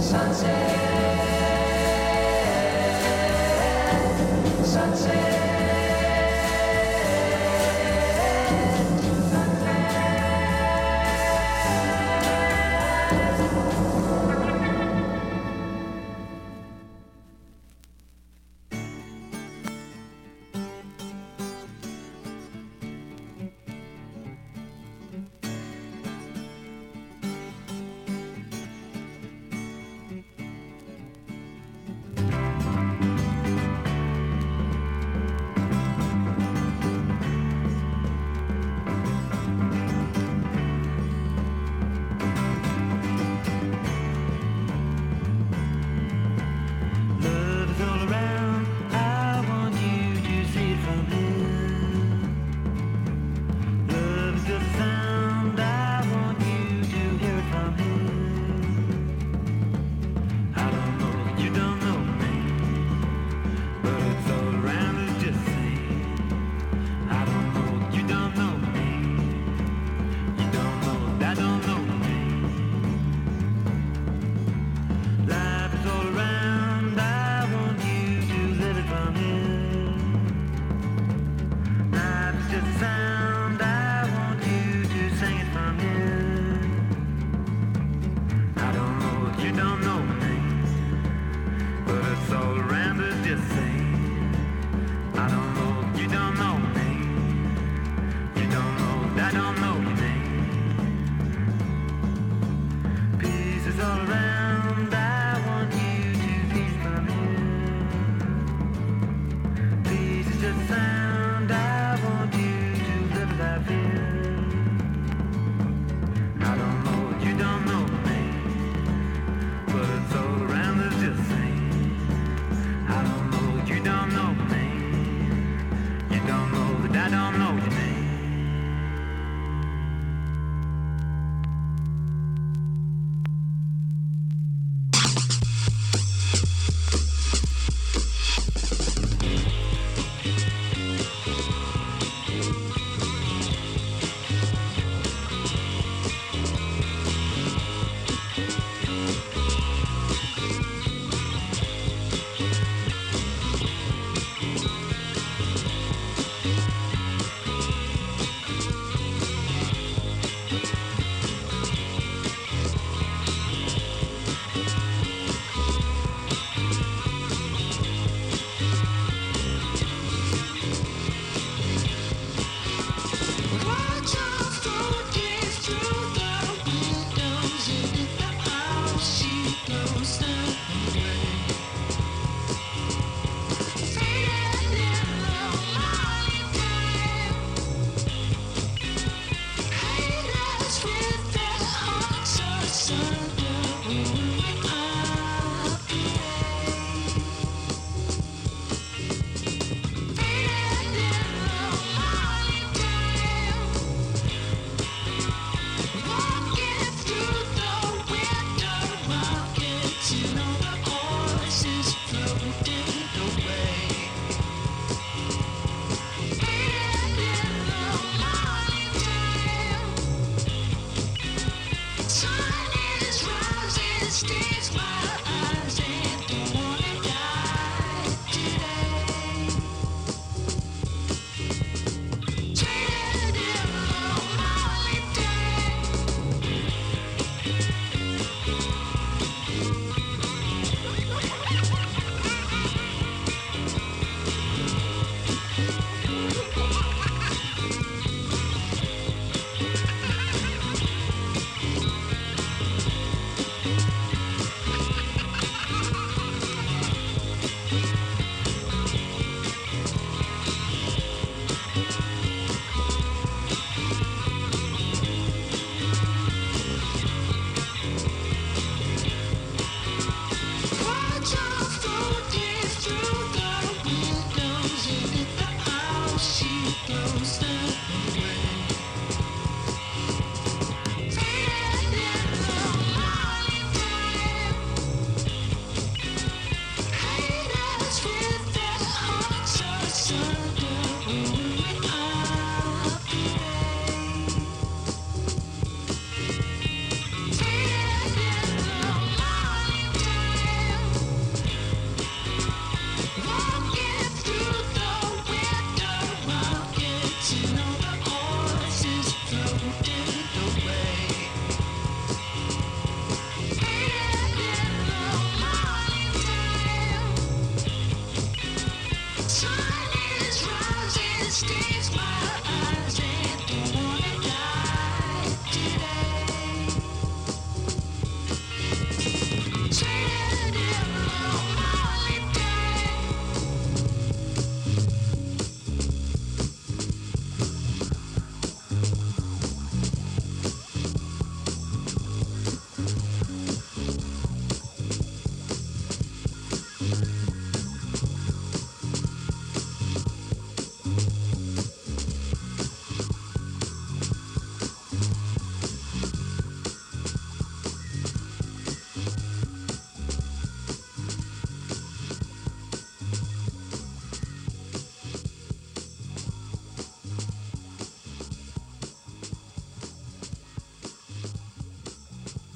sunset, sunset.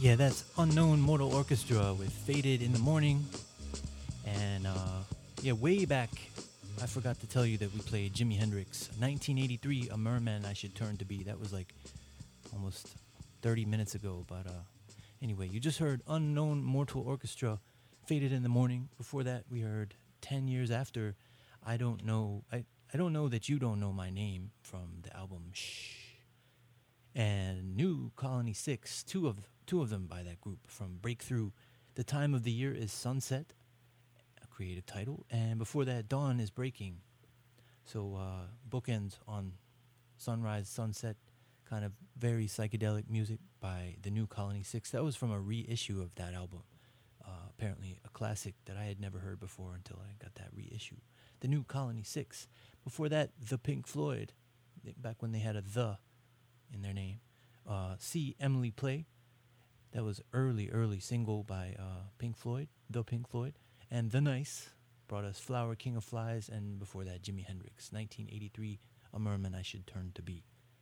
Yeah, that's Unknown Mortal Orchestra with Faded in the Morning. And uh, yeah, way back, I forgot to tell you that we played Jimi Hendrix, nineteen eighty-three, A Merman I Should Turn to Be. That was like almost thirty minutes ago. But uh, anyway, you just heard Unknown Mortal Orchestra, Faded in the Morning. Before that, we heard ten years after, I Don't Know, I, I Don't Know That You Don't Know My Name from the album Shh. And New Colony Six, two of two of them by that group from Breakthrough. The Time of the Year is Sunset, a creative title. And before that, Dawn is Breaking. So uh, bookends on Sunrise, Sunset, kind of very psychedelic music by the New Colony Six. That was from a reissue of that album. Uh, apparently a classic that I had never heard before until I got that reissue. The New Colony Six. Before that, The Pink Floyd, back when they had a the in their name. Uh, See Emily Play. That was early, early single by uh, Pink Floyd, The Pink Floyd. And The Nice brought us Flower, King of Flies, and before that, Jimi Hendrix, nineteen eighty-three, A Merman I Should Turn to Be.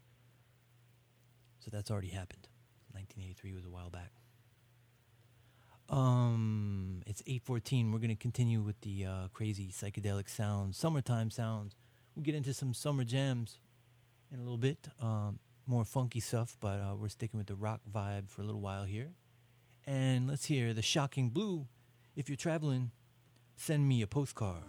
So that's already happened. nineteen eighty-three was a while back. Um, it's eight fourteen. We're going to continue with the uh, crazy psychedelic sounds, summertime sounds. We'll get into some summer jams in a little bit. Um, more funky stuff, but uh, we're sticking with the rock vibe for a little while here. And let's hear The Shocking Blue. If you're traveling, send me a postcard.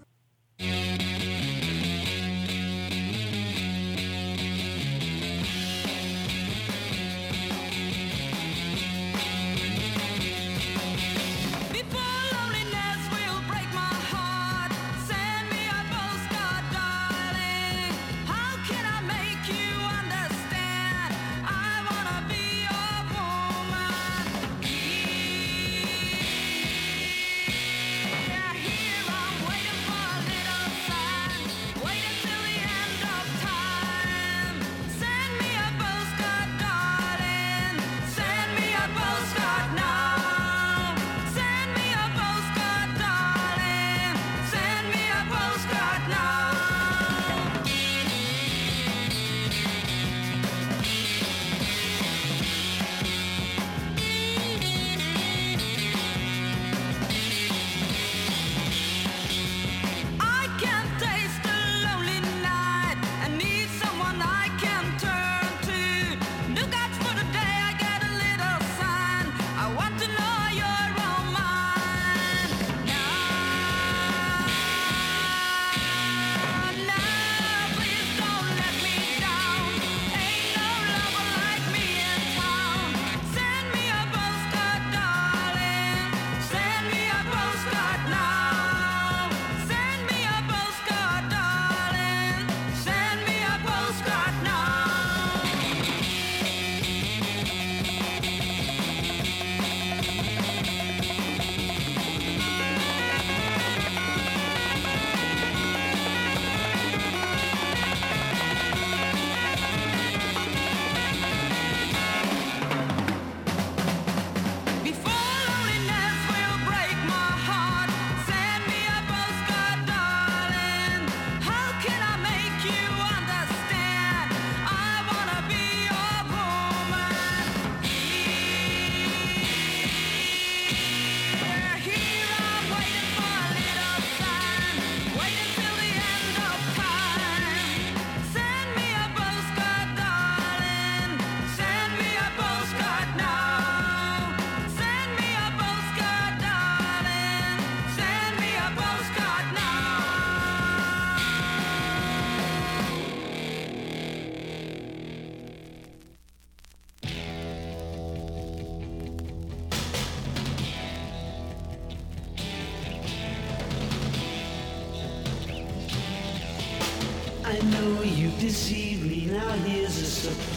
I know you deceived me, now here's a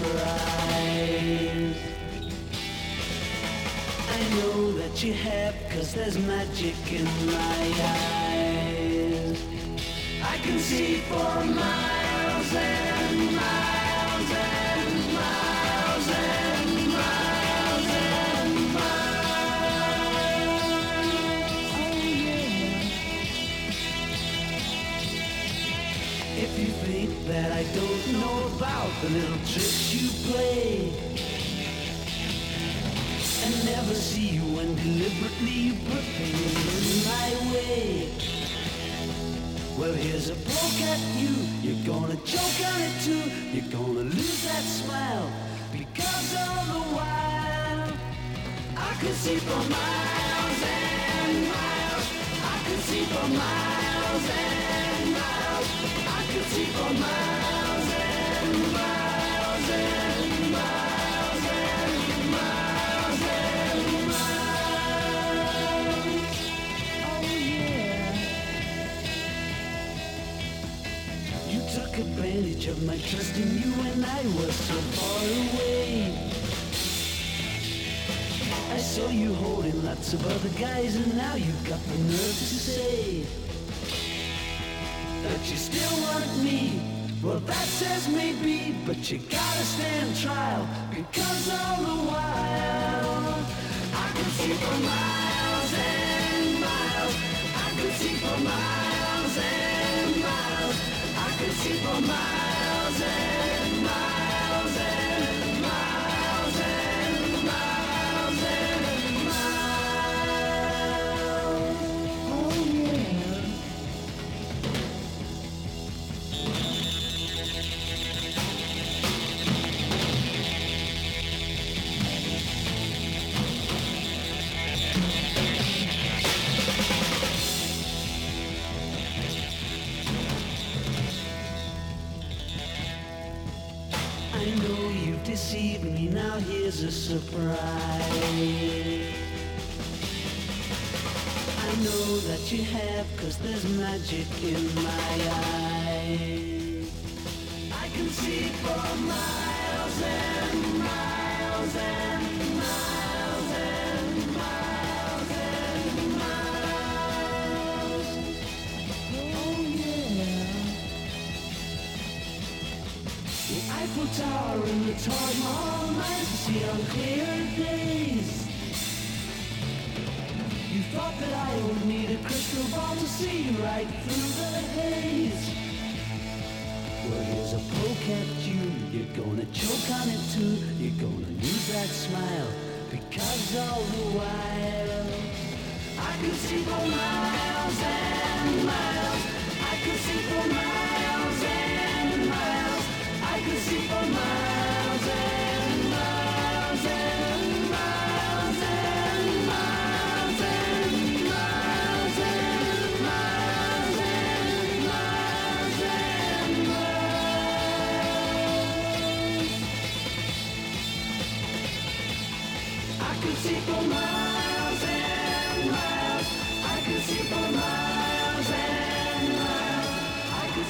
surprise. I know that you have, cause there's magic in my eyes. I can see for miles and miles and miles and miles and miles. Oh yeah. If you think that I don't know about the little tricks you play, and never see you when deliberately you put pain in my way. Well, here's a poke at you. You're gonna choke on it too. You're gonna lose that smile because all the while I could see for miles and miles. I could see for miles and miles. I could see for miles and miles and miles and miles and miles. Oh yeah. You took advantage of my trust in you when I was so far away. I saw you holding lots of other guys, and now you've got the nerve to say that you still want me. Well, that says maybe, but you gotta stand trial, because all the while I could see for miles and miles. I could see for miles and miles. I could see for miles and miles and miles and miles and miles. Oh yeah. I know you've deceived me, now here's a surprise. I know that you have, 'cause there's magic in my eyes. I can see for miles and miles and miles and miles and miles. Oh yeah. The Eiffel Tower and the Taj Mahal nights to see on clear days. You thought that I would need a crystal ball to see right through the haze. Well, here's a poke at you. You're gonna choke on it too. You're gonna lose that smile, because all the while I could see for miles and miles. I could see for miles and miles. I could see for miles and miles and miles and miles and miles and miles and miles and miles. I could see for miles and miles. I could see for miles and miles. I could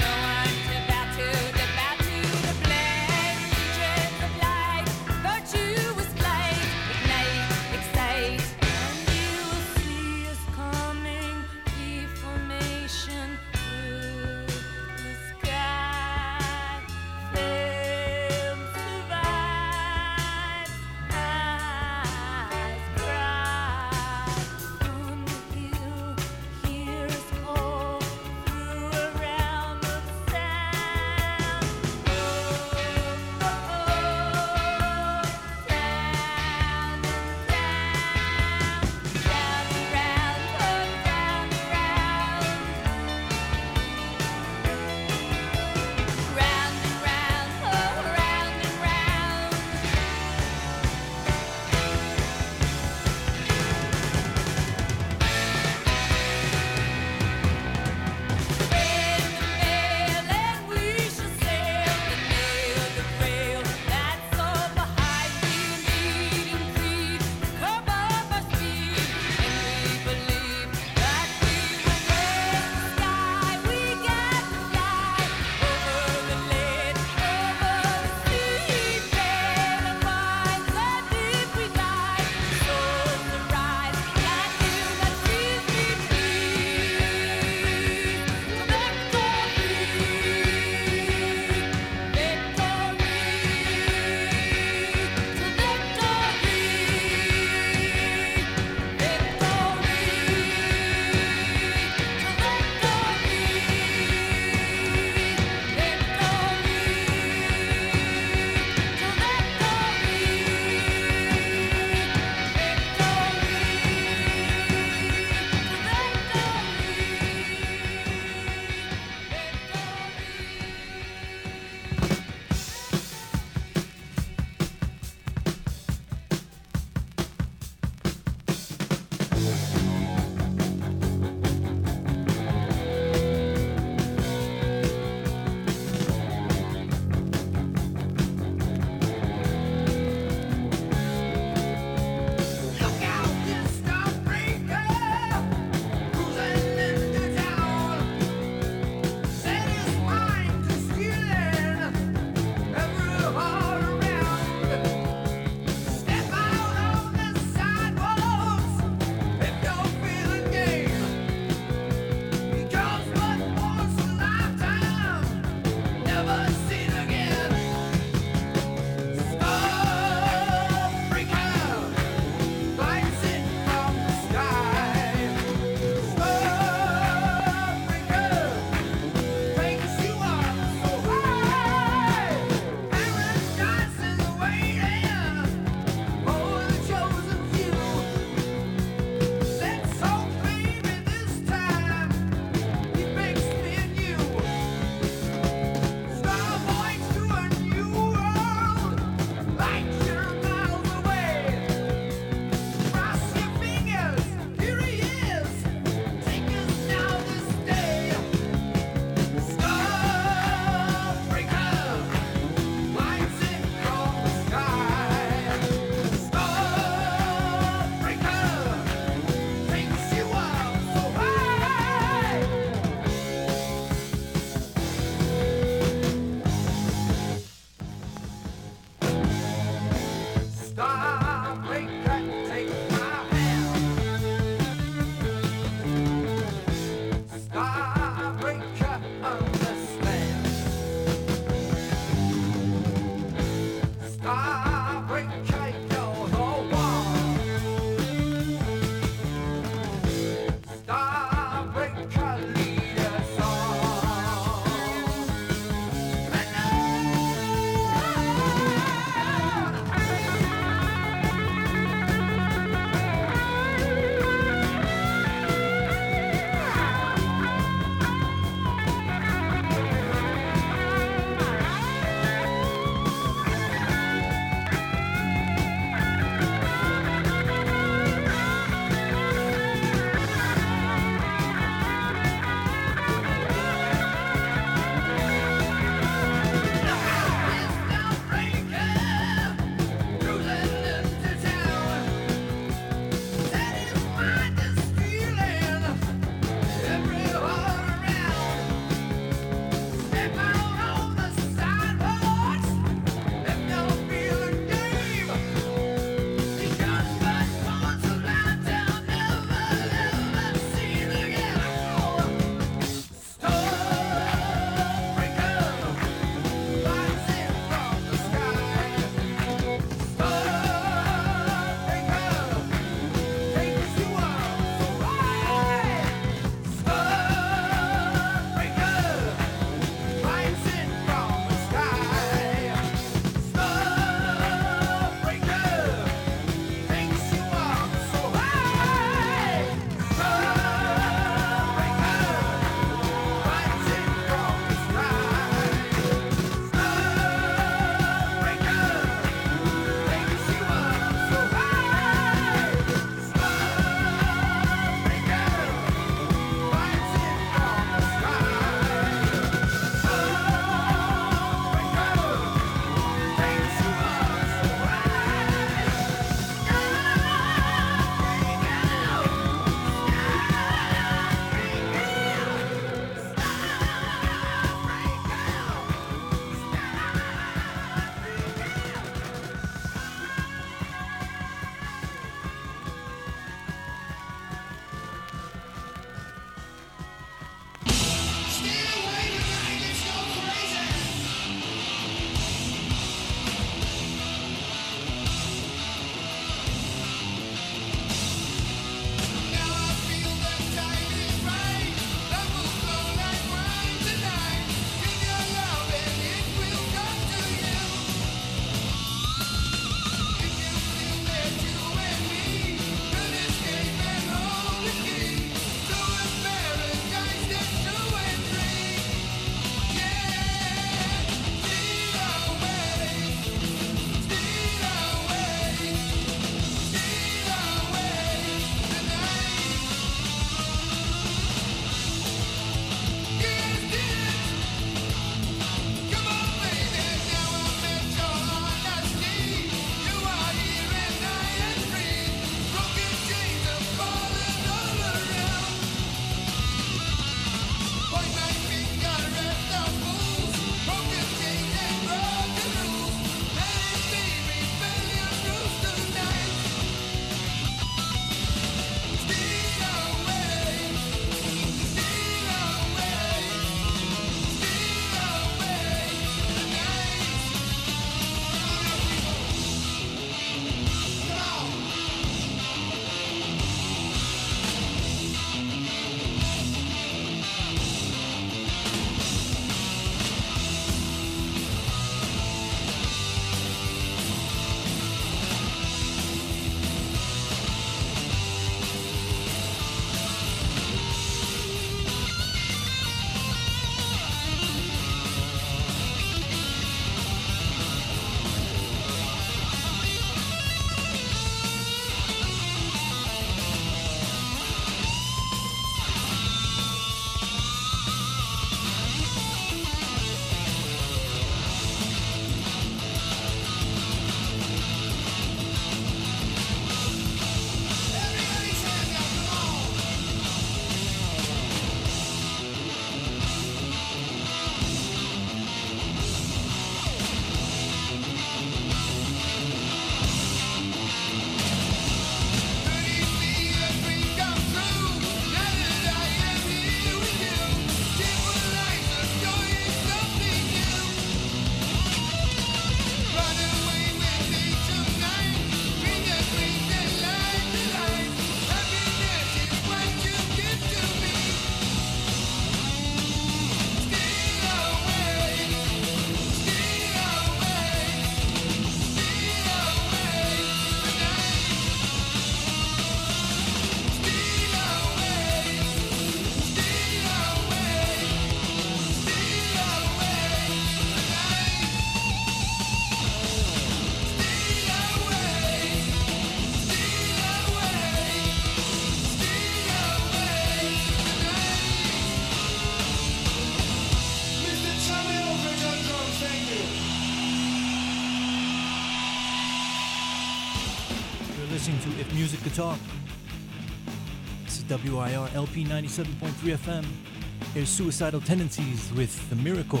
listening to If Music Could Talk. This is W I R L P ninety-seven point three F M. Here's Suicidal Tendencies with The Miracle.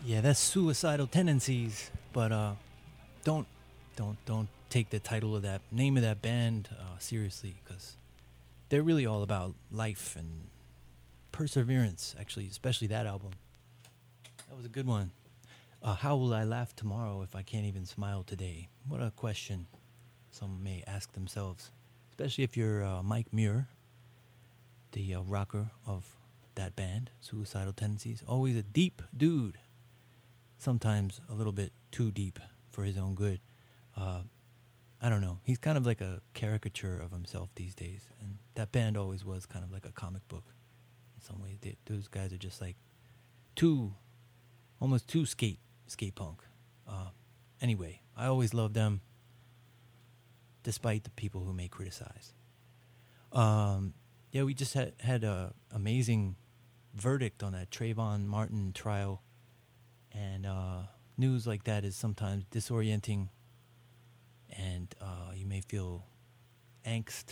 Yeah, that's Suicidal Tendencies, but uh, don't, don't, don't take the title of that name of that band uh, seriously, because they're really all about life and perseverance. Actually, especially that album. That was a good one. Uh, how will I laugh tomorrow if I can't even smile today? What a question some may ask themselves, especially if you're uh, Mike Muir, the uh, rocker of that band, Suicidal Tendencies. Always a deep dude. Sometimes a little bit too deep for his own good. Uh, I don't know. He's kind of like a caricature of himself these days. And that band always was kind of like a comic book. In some ways, they, those guys are just like too, almost too skate, skate punk. Uh, anyway, I always loved them, despite the people who may criticize. Um, yeah, we just had, had a amazing verdict on that Trayvon Martin trial. And uh, news like that is sometimes disorienting, and uh, you may feel angst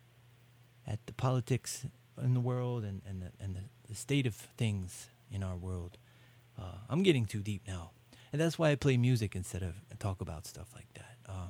at the politics in the world and, and, the, and the, the state of things in our world. Uh, I'm getting too deep now, and that's why I play music instead of talk about stuff like that. Um,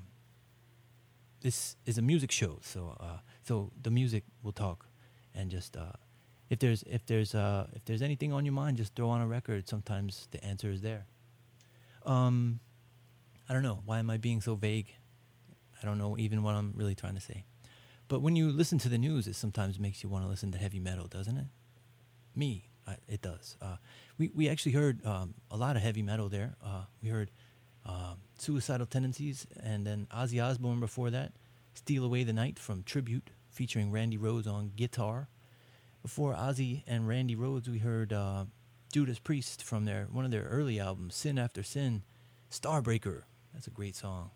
this is a music show, so uh, so the music will talk, and just. Uh, If there's if there's uh if there's anything on your mind, just throw on a record. Sometimes the answer is there. Um, I don't know. Why am I being so vague? I don't know even what I'm really trying to say. But when you listen to the news, it sometimes makes you want to listen to heavy metal, doesn't it? Me, I, it does. Uh, we we actually heard um, a lot of heavy metal there. Uh, we heard um, Suicidal Tendencies, and then Ozzy Osbourne before that, "Steal Away the Night" from Tribute, featuring Randy Rhoads on guitar. Before Ozzy and Randy Rhoads, we heard uh, Judas Priest from their one of their early albums, Sin After Sin, Starbreaker. That's a great song.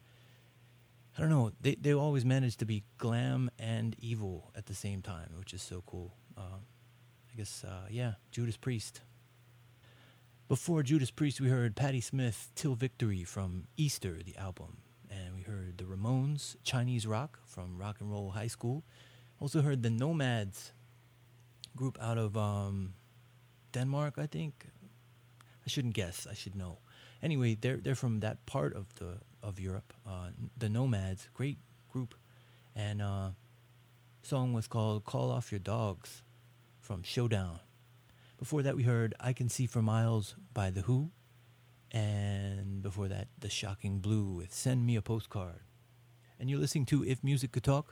I don't know, they they always manage to be glam and evil at the same time, which is so cool. Uh, I guess, uh, yeah, Judas Priest. Before Judas Priest, we heard Patti Smith, Till Victory from Easter, the album. And we heard the Ramones, Chinese Rock from Rock and Roll High School. Also heard the Nomads, group out of um, Denmark, I think. I shouldn't guess. I should know. Anyway, they're they're from that part of the of Europe. Uh, the Nomads, great group, and uh, song was called "Call Off Your Dogs" from Showdown. Before that, we heard "I Can See for Miles" by The Who, and before that, The Shocking Blue with "Send Me a Postcard." And you're listening to If Music Could Talk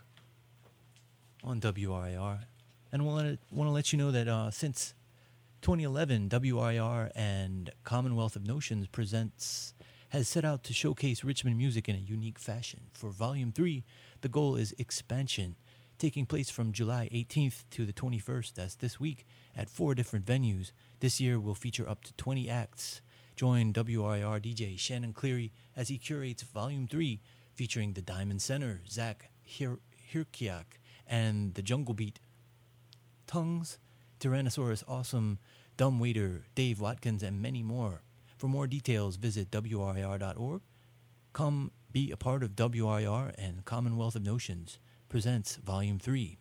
on W R I R. And I want to want to let you know that uh, since twenty eleven, W R I R and Commonwealth of Notions presents has set out to showcase Richmond music in a unique fashion. For Volume three, the goal is expansion, taking place from July eighteenth to the twenty-first, that's this week, at four different venues. This year will feature up to twenty acts. Join W R I R D J Shannon Cleary as he curates Volume three, featuring the Diamond Center, Zach Hir- Hirkiak, and the Jungle Beat, Tongues, Tyrannosaurus Awesome, Dumb Waiter, Dave Watkins, and many more. For more details, visit W R I R dot org. Come be a part of W R I R and Commonwealth of Notions presents Volume three.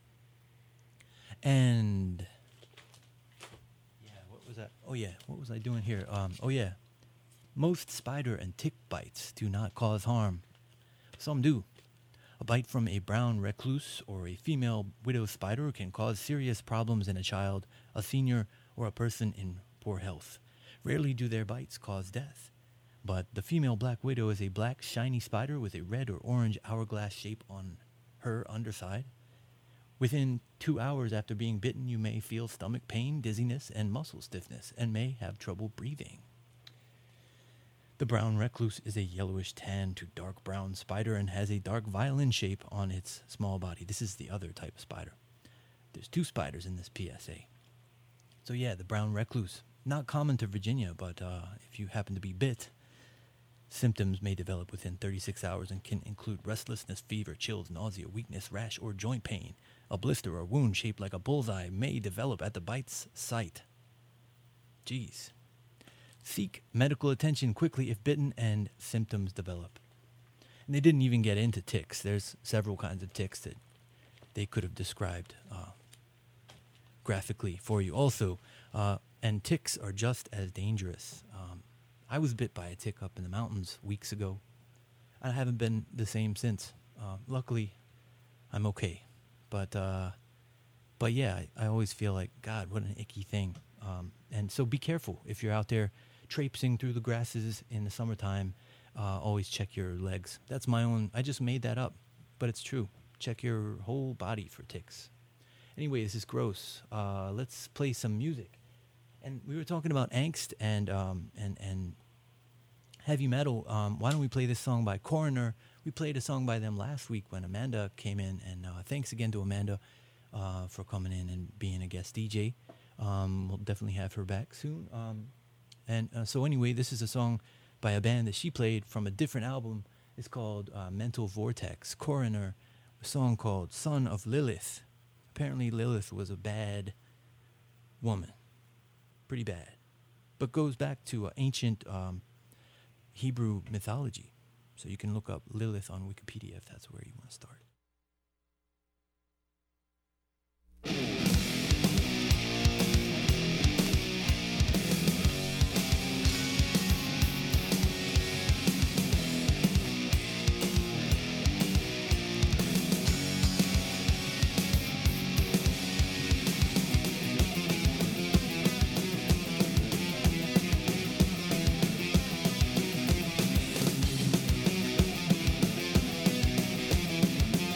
And, yeah, what was that? Oh, yeah, what was I doing here? Um, oh, yeah. Most spider and tick bites do not cause harm. Some do. A bite from a brown recluse or a female widow spider can cause serious problems in a child, a senior, or a person in poor health. Rarely do their bites cause death. But the female black widow is a black, shiny spider with a red or orange hourglass shape on her underside. Within two hours after being bitten, you may feel stomach pain, dizziness, and muscle stiffness, and may have trouble breathing. The brown recluse is a yellowish tan to dark brown spider and has a dark violin shape on its small body. This is the other type of spider. There's two spiders in this P S A. So yeah, the brown recluse. Not common to Virginia, but uh, if you happen to be bit, symptoms may develop within thirty-six hours and can include restlessness, fever, chills, nausea, weakness, rash, or joint pain. A blister or wound shaped like a bullseye may develop at the bite's site. Jeez. Seek medical attention quickly if bitten and symptoms develop. And they didn't even get into ticks. There's several kinds of ticks that they could have described uh, graphically for you. Also, uh, and ticks are just as dangerous. Um, I was bit by a tick up in the mountains weeks ago. I haven't been the same since. Uh, luckily, I'm okay. But uh, but yeah, I, I always feel like, God, what an icky thing. Um, and so be careful if you're out there traipsing through the grasses in the summertime. Uh, always check your legs. That's my own. I just made that up, but it's true. Check your whole body for ticks. Anyway, this is gross. Uh, let's play some music. And we were talking about angst and um, and and heavy metal. Um, why don't we play this song by Coroner? We played a song by them last week when Amanda came in, and uh, thanks again to Amanda uh, for coming in and being a guest D J. Um, we'll definitely have her back soon. Um, and uh, so anyway, this is a song by a band that she played from a different album. It's called uh, Mental Vortex. Coroner, a song called Son of Lilith. Apparently Lilith was a bad woman. Pretty bad. But goes back to uh, ancient um, Hebrew mythology. So you can look up Lilith on Wikipedia if that's where you want to start. Thank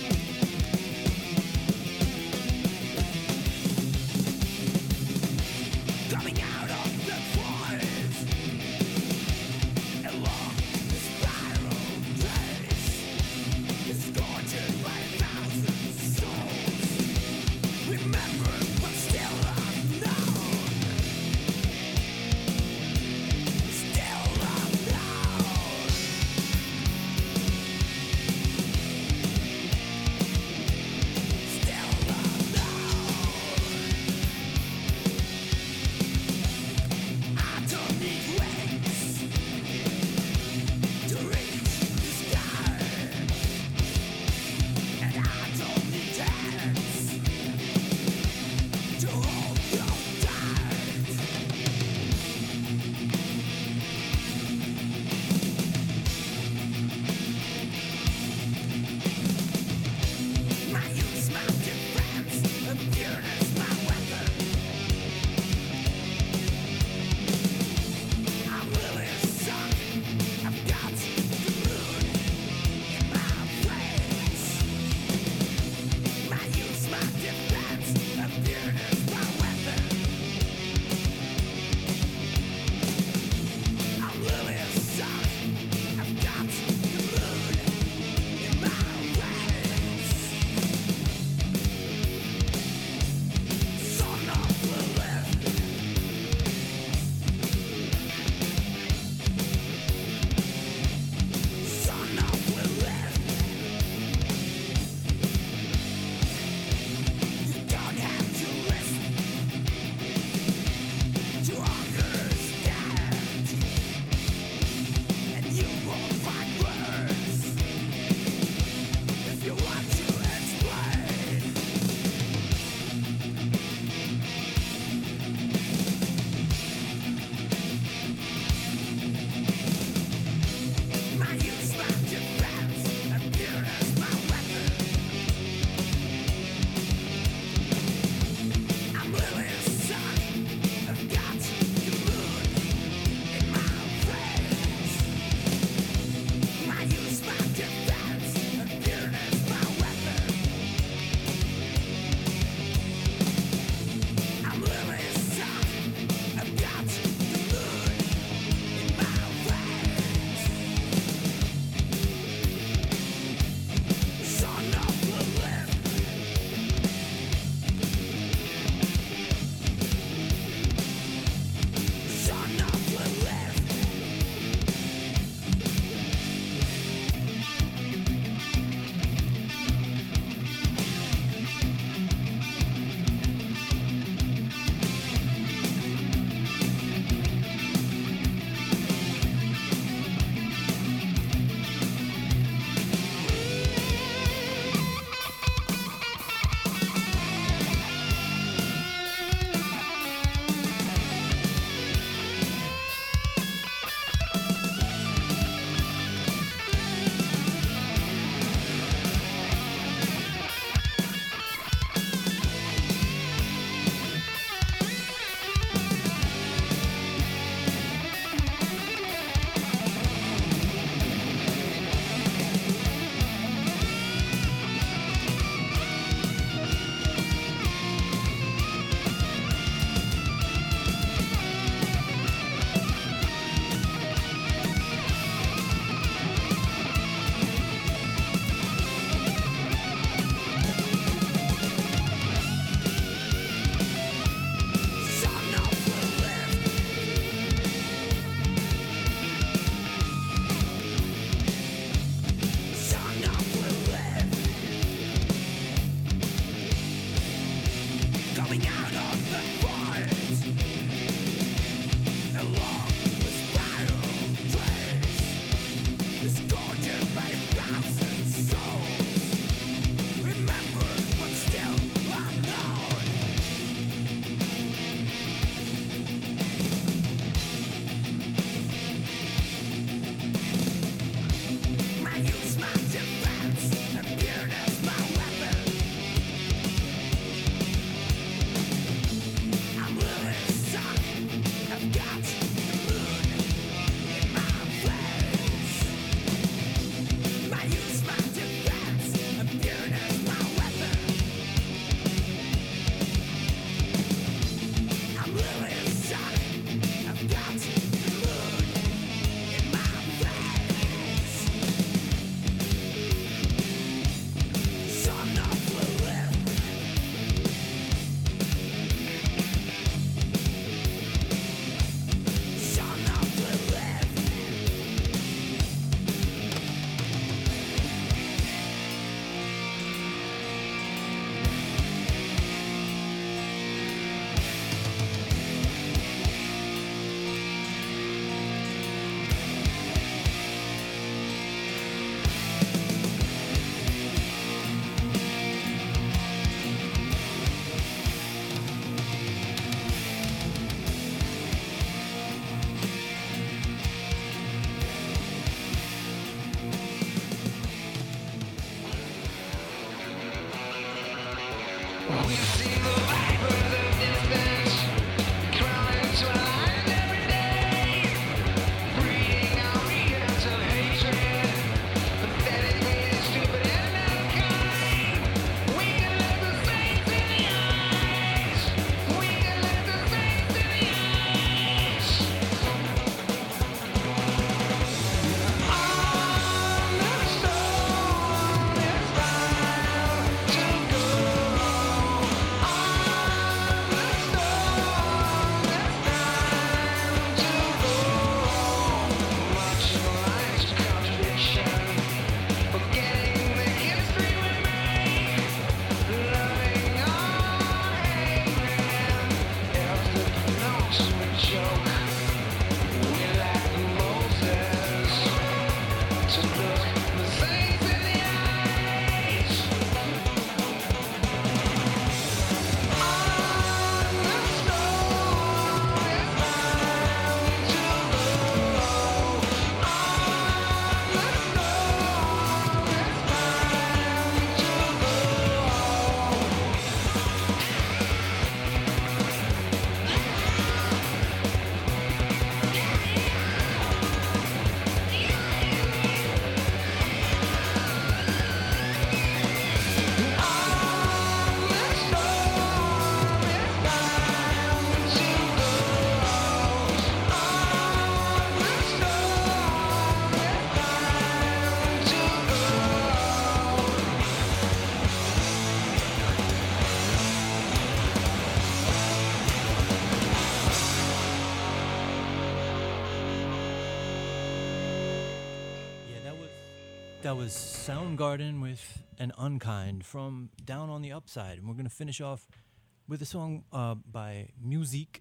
That was Soundgarden with An Unkind from Down on the Upside. And we're going to finish off with a song uh, by Musique,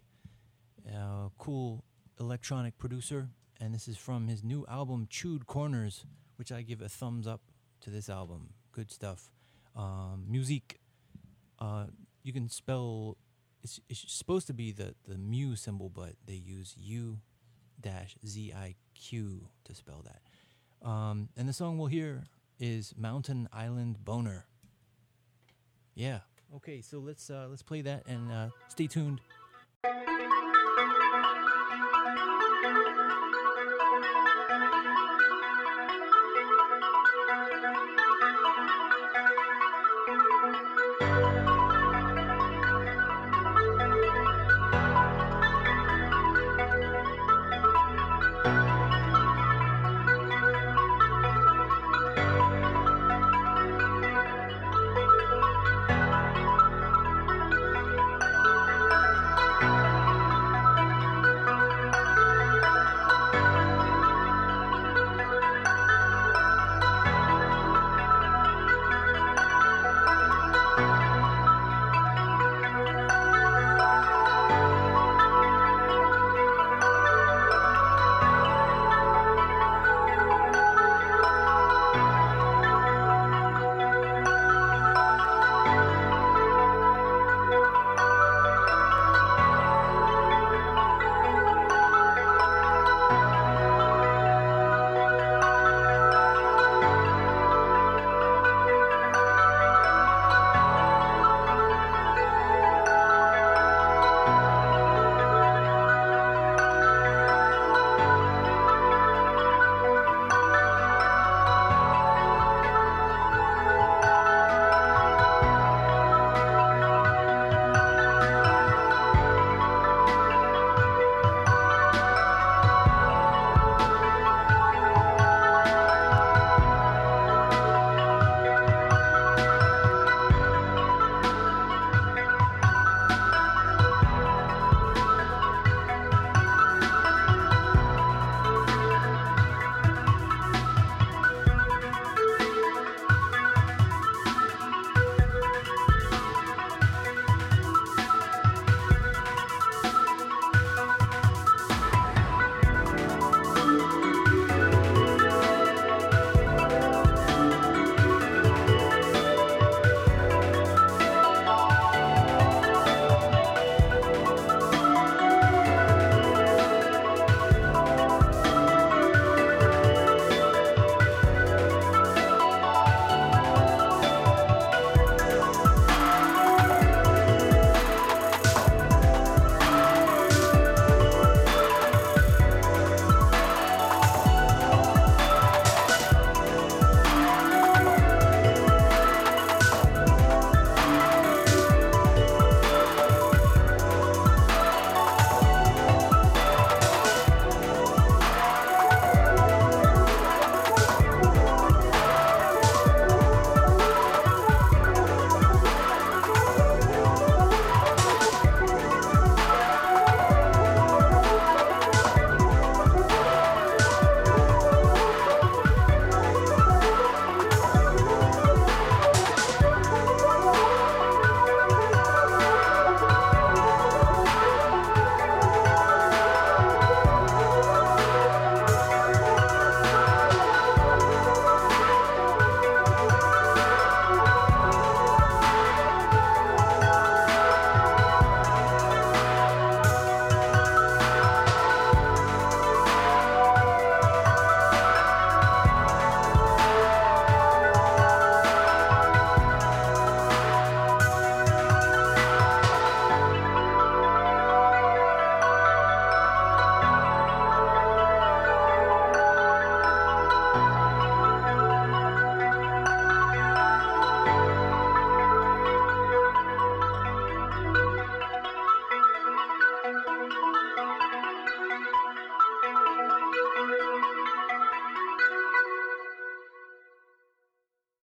a cool electronic producer. And this is from his new album, Chewed Corners, which I give a thumbs up to this album. Good stuff. Um, Musique, uh, you can spell, it's, it's supposed to be the, the mu symbol, but they use U dash Z I Q to spell that. Um, and the song we'll hear is Mountain Island Boner. Yeah. Okay, so let's uh, let's play that and uh, stay tuned.